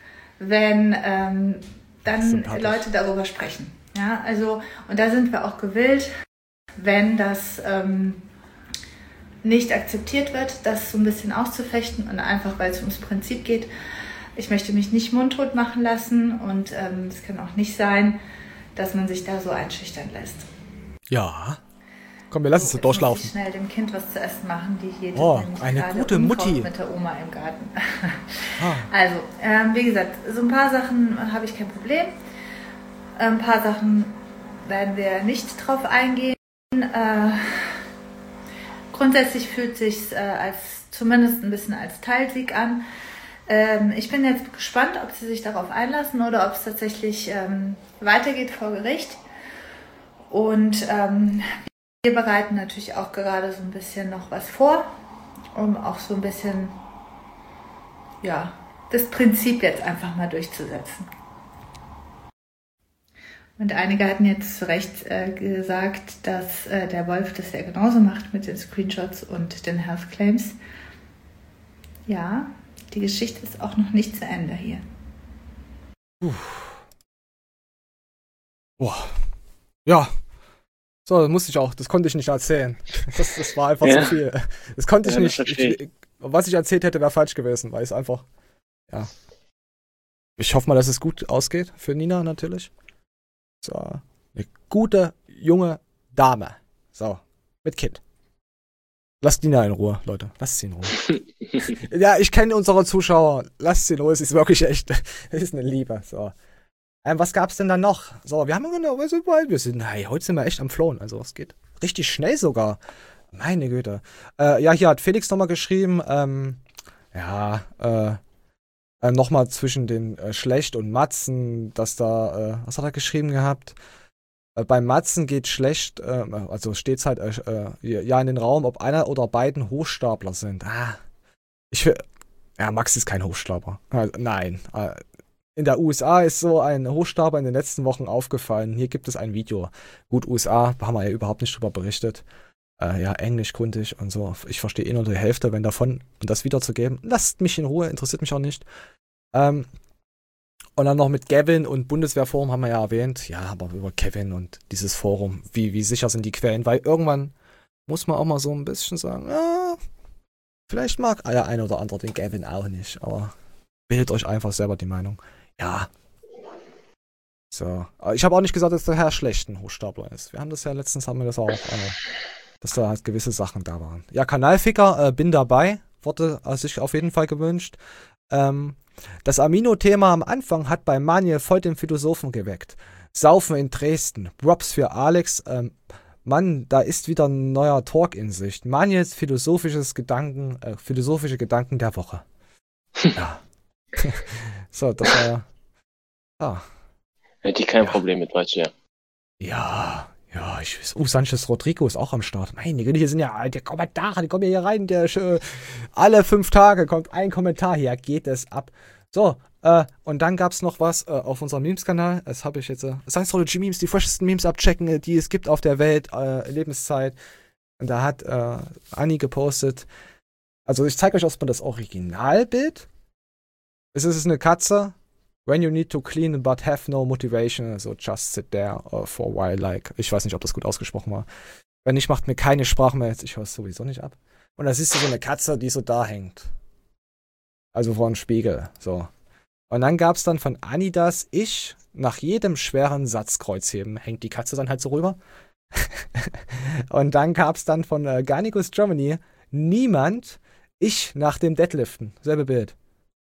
wenn ähm, dann Leute darüber sprechen. Ja, also, und da sind wir auch gewillt, wenn das ähm, nicht akzeptiert wird, das so ein bisschen auszufechten und einfach, weil es ums Prinzip geht. Ich möchte mich nicht mundtot machen lassen und ähm, es kann auch nicht sein, dass man sich da so einschüchtern lässt. Ja. Komm, wir lassen es so durchlaufen. Muss ich schnell dem Kind was zu essen machen, die hier oh, eine gute Mutti mit der Oma im Garten. ah. Also, ähm, wie gesagt, so ein paar Sachen habe ich kein Problem. Ein paar Sachen werden wir nicht drauf eingehen. Äh, grundsätzlich fühlt es sich äh, als zumindest ein bisschen als Teilsieg an. Ähm, ich bin jetzt gespannt, ob sie sich darauf einlassen oder ob es tatsächlich ähm, weitergeht vor Gericht. Und ähm, wir bereiten natürlich auch gerade so ein bisschen noch was vor, um auch so ein bisschen ja, das Prinzip jetzt einfach mal durchzusetzen. Und einige hatten jetzt zu Recht äh, gesagt, dass äh, der Wolf das ja genauso macht mit den Screenshots und den Health Claims. Ja, die Geschichte ist auch noch nicht zu Ende hier. Uff. Boah. Ja. So, das musste ich auch, das konnte ich nicht erzählen. Das, das war einfach ja. zu viel. Das konnte ich ja, nicht. Ich, was ich erzählt hätte, wäre falsch gewesen, weil es einfach, ja. Ich hoffe mal, dass es gut ausgeht für Nina natürlich. So, eine gute, junge Dame. So, mit Kind. Lasst Nina in Ruhe, Leute. Lasst sie in Ruhe. Ja, ich kenne unsere Zuschauer. Lasst sie in Ruhe. Es ist wirklich echt, es ist eine Liebe. So. Ähm, was gab's denn da noch? So, wir haben genau, wir sind, hey, heute sind wir echt am Flohen. Also, es geht richtig schnell sogar. Meine Güte. Äh, ja, hier hat Felix nochmal geschrieben, ähm, ja, äh, Äh, nochmal zwischen den äh, Schlecht und Matzen, dass da, äh, was hat er geschrieben gehabt? Äh, bei Matzen geht schlecht, äh, also steht's halt äh, ja in den Raum, ob einer oder beiden Hochstapler sind. Ah, ich will, ja, Max ist kein Hochstapler. Äh, nein. Äh, in der U S A ist so ein Hochstapler in den letzten Wochen aufgefallen. Hier gibt es ein Video. Gut, U S A, haben wir ja überhaupt nicht drüber berichtet. Äh, ja, englischkundig und so. Ich verstehe eh nur die Hälfte, wenn davon, und das wiederzugeben, lasst mich in Ruhe, interessiert mich auch nicht. Ähm, und dann noch mit Gavin und Bundeswehrforum haben wir ja erwähnt. Ja, aber über Kevin und dieses Forum, wie, wie sicher sind die Quellen? Weil irgendwann muss man auch mal so ein bisschen sagen, ja, vielleicht mag der eine oder andere den Gavin auch nicht, aber bildet euch einfach selber die Meinung. Ja. So. Aber ich habe auch nicht gesagt, dass der Herr schlecht ein Hochstapler ist. Wir haben das ja letztens, haben wir das auch, äh, dass da halt gewisse Sachen da waren. Ja, Kanalficker, äh, bin dabei. Wurde äh, sich auf jeden Fall gewünscht. Ähm, Das Amino-Thema am Anfang hat bei Manuel voll den Philosophen geweckt. Saufen in Dresden. Props für Alex. Ähm, Mann, da ist wieder ein neuer Talk in Sicht. Manjes philosophisches Gedanken, äh, philosophische Gedanken der Woche. Ja. So, das war ja. Ah. Hätte ich kein Ja. Problem mit, weißt du ja. Ja, ja, ich weiß. Oh, Sanchez Rodrigo ist auch am Start. Meine Güte, hier sind ja die Kommentare, die kommen ja hier rein. Der, äh, alle fünf Tage kommt ein Kommentar hier, geht es ab. So, äh, und dann gab's noch was äh, auf unserem Memes-Kanal. Das habe ich jetzt. Äh, Science-Trology-Memes, die freshesten Memes abchecken, äh, die es gibt auf der Welt, äh, Lebenszeit. Und da hat äh, Anni gepostet. Also, ich zeige euch erstmal das Originalbild. Es ist eine Katze. When you need to clean but have no motivation, so just sit there uh, for a while, like. Ich weiß nicht, ob das gut ausgesprochen war. Wenn nicht, macht mir keine Sprachmails. Ich höre es sowieso nicht ab. Und da siehst du so eine Katze, die so da hängt. Also vor einem Spiegel, so. Und dann gab's dann von Anni das, ich, nach jedem schweren Satz Kreuzheben, hängt die Katze dann halt so rüber. Und dann gab's dann von äh, Garnicus Germany, niemand, ich nach dem Deadliften. Selbe Bild.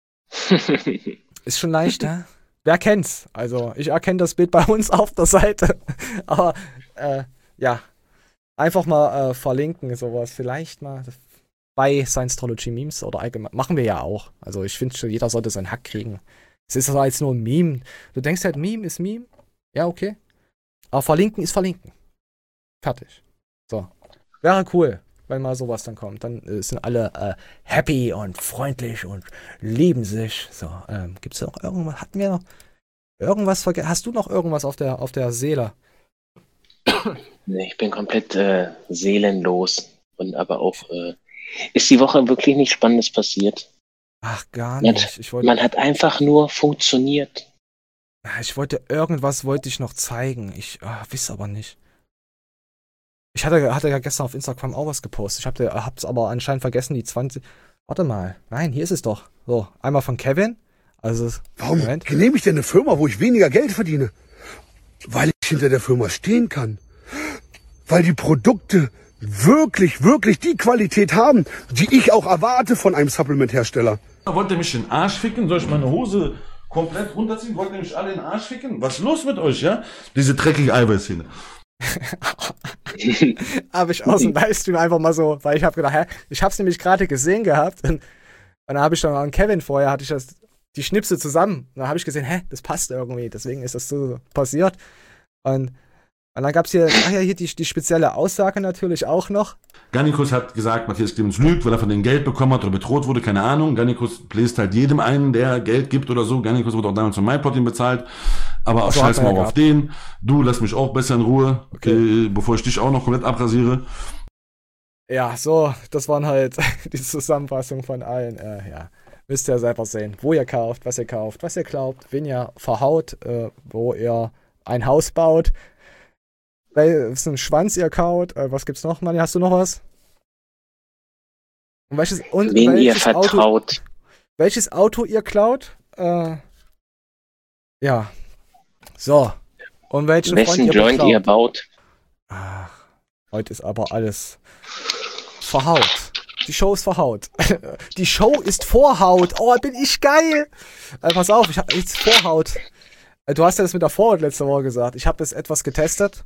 Ist schon leicht, ne? Wer kennt's? Also, ich erkenne das Bild bei uns auf der Seite. Aber, äh, ja. Einfach mal äh, verlinken, sowas. Vielleicht mal bei Science-Trology Memes oder allgemein. Machen wir ja auch. Also, ich finde, jeder sollte seinen Hack kriegen. Es ist aber jetzt nur ein Meme. Du denkst halt, Meme ist Meme. Ja, okay. Aber verlinken ist verlinken. Fertig. So. Wäre cool, wenn mal sowas dann kommt. Dann äh, sind alle äh, happy und freundlich und lieben sich. So, ähm, gibt's da noch irgendwas? Hatten wir noch irgendwas vergessen? Hast du noch irgendwas auf der, auf der Seele? Nee, ich bin komplett äh, seelenlos. Und aber auch, äh, ist die Woche wirklich nichts Spannendes passiert? Ach, gar Man, nicht. Ich wollte, man hat einfach nur funktioniert. ich wollte irgendwas wollte ich noch zeigen. Ich ah, weiß aber nicht. Ich hatte, hatte ja gestern auf Instagram auch was gepostet. Ich habe hab's aber anscheinend vergessen, die zwanzig. Warte mal. Nein, hier ist es doch. So, einmal von Kevin. Also, Warum Moment. nehme ich denn eine Firma, wo ich weniger Geld verdiene? Weil ich hinter der Firma stehen kann. Weil die Produkte wirklich, wirklich die Qualität haben, die ich auch erwarte von einem Supplement-Hersteller. Wollt ihr mich in den Arsch ficken? Soll ich meine Hose komplett runterziehen? Wollt ihr mich alle in den Arsch ficken? Was ist los mit euch, ja? Diese dreckige Eiweißhähne. Habe ich aus dem Livestream einfach mal so, weil ich habe gedacht, hä, ich habe es nämlich gerade gesehen gehabt und, und dann habe ich dann an Kevin vorher, hatte ich das, die Schnipsel zusammen und dann habe ich gesehen, hä, das passt irgendwie, deswegen ist das so passiert und, und dann gab es hier, ach ja, hier die, die spezielle Aussage natürlich auch noch. Garnicus hat gesagt, Matthias Clemens lügt, weil er von denen Geld bekommen hat oder bedroht wurde, keine Ahnung. Garnicus bläst halt jedem ein, der Geld gibt oder so. Garnicus wurde auch damals von MyProtein bezahlt. Aber auch so scheiß hat mal er auf gehabt. den. Du, lass mich auch besser in Ruhe, Okay. äh, bevor ich dich auch noch komplett abrasiere. Ja, so, das waren halt die Zusammenfassung von allen, äh, ja. Müsst ihr selber sehen, wo ihr kauft, was ihr kauft, was ihr glaubt, wen ihr verhaut, äh, wo ihr ein Haus baut, welchen Schwanz ihr kaut, äh, was gibt's noch, Manni, hast du noch was? Und welches, und Wen ihr welches Auto, vertraut. welches Auto ihr klaut? Äh, ja. So. Und welchen Freund Wessen ihr Joint beklaut? ihr baut. Ach, heute ist aber alles verhaut. Die Show ist verhaut. Die Show ist Vorhaut. Oh, bin ich geil. Äh, pass auf, ich hab jetzt Vorhaut. Äh, du hast ja das mit der Vorhaut letzte Woche gesagt. Ich habe das etwas getestet.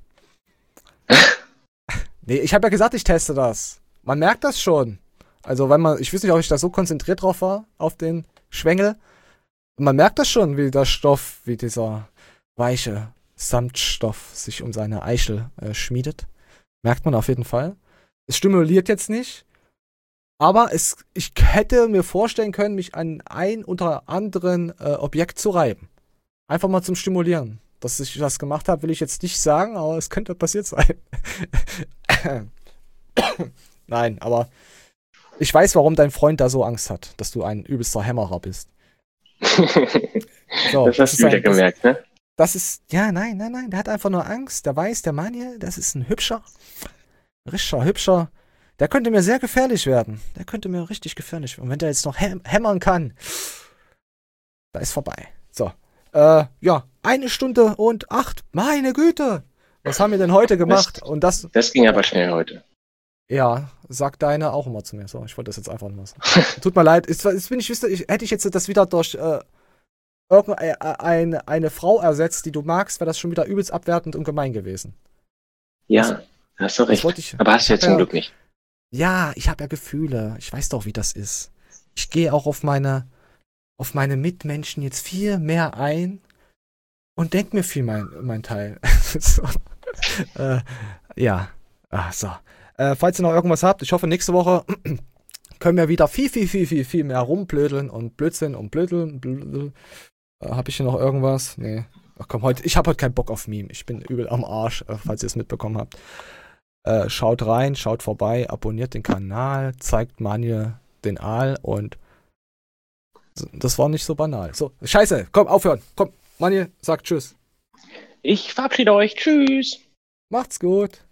Nee, ich habe ja gesagt, ich teste das. Man merkt das schon. Also, wenn man, ich weiß nicht, ob ich da so konzentriert drauf war, auf den Schwengel. Man merkt das schon, wie der Stoff, wie dieser weiche Samtstoff sich um seine Eichel äh, schmiedet. Merkt man auf jeden Fall. Es stimuliert jetzt nicht. Aber es, ich hätte mir vorstellen können, mich an ein oder anderen äh, Objekt zu reiben. Einfach mal zum Stimulieren. Dass ich das gemacht habe, will ich jetzt nicht sagen, aber es könnte passiert sein. Nein, aber ich weiß, warum dein Freund da so Angst hat, dass du ein übelster Hämmerer bist. So, das hast du wieder ein, gemerkt, ne? Das ist, ja, nein, nein, nein, der hat einfach nur Angst. Der weiß, der Mann hier, das ist ein hübscher, richtiger, hübscher. Der könnte mir sehr gefährlich werden. Der könnte mir richtig gefährlich werden. Und wenn der jetzt noch häm hämmern kann, da ist vorbei. So, äh, ja, eine Stunde und acht. Meine Güte! Was haben wir denn heute gemacht? Das, und das, das ging aber schnell heute. Ja, sagt deine auch immer zu mir. So, ich wollte das jetzt einfach nur sagen. Tut mir leid, jetzt, jetzt bin ich, wüsste, ich, hätte ich jetzt das wieder durch äh, irgendeine eine, eine Frau ersetzt, die du magst, wäre das schon wieder übelst abwertend und gemein gewesen. Ja, Hast du recht. Ich, Aber hast du jetzt zum ja, Glück nicht. Ja, ich habe ja Gefühle. Ich weiß doch, wie das ist. Ich gehe auch auf meine, auf meine Mitmenschen jetzt viel mehr ein und denke mir viel mein, mein Teil. so. äh, ja, Ach, so. Äh, falls ihr noch irgendwas habt, ich hoffe, nächste Woche können wir wieder viel, viel, viel, viel, viel mehr rumblödeln und Blödsinn und Blödeln. Blödeln. Äh, hab ich hier noch irgendwas? Nee. Ach komm, heute, ich habe heute keinen Bock auf Meme. Ich bin übel am Arsch, äh, falls ihr es mitbekommen habt. Äh, schaut rein, schaut vorbei, abonniert den Kanal, zeigt Manuel den Aal und das war nicht so banal. So, scheiße, komm, aufhören. Komm, Manuel, sagt Tschüss. Ich verabschiede euch. Tschüss. Macht's gut.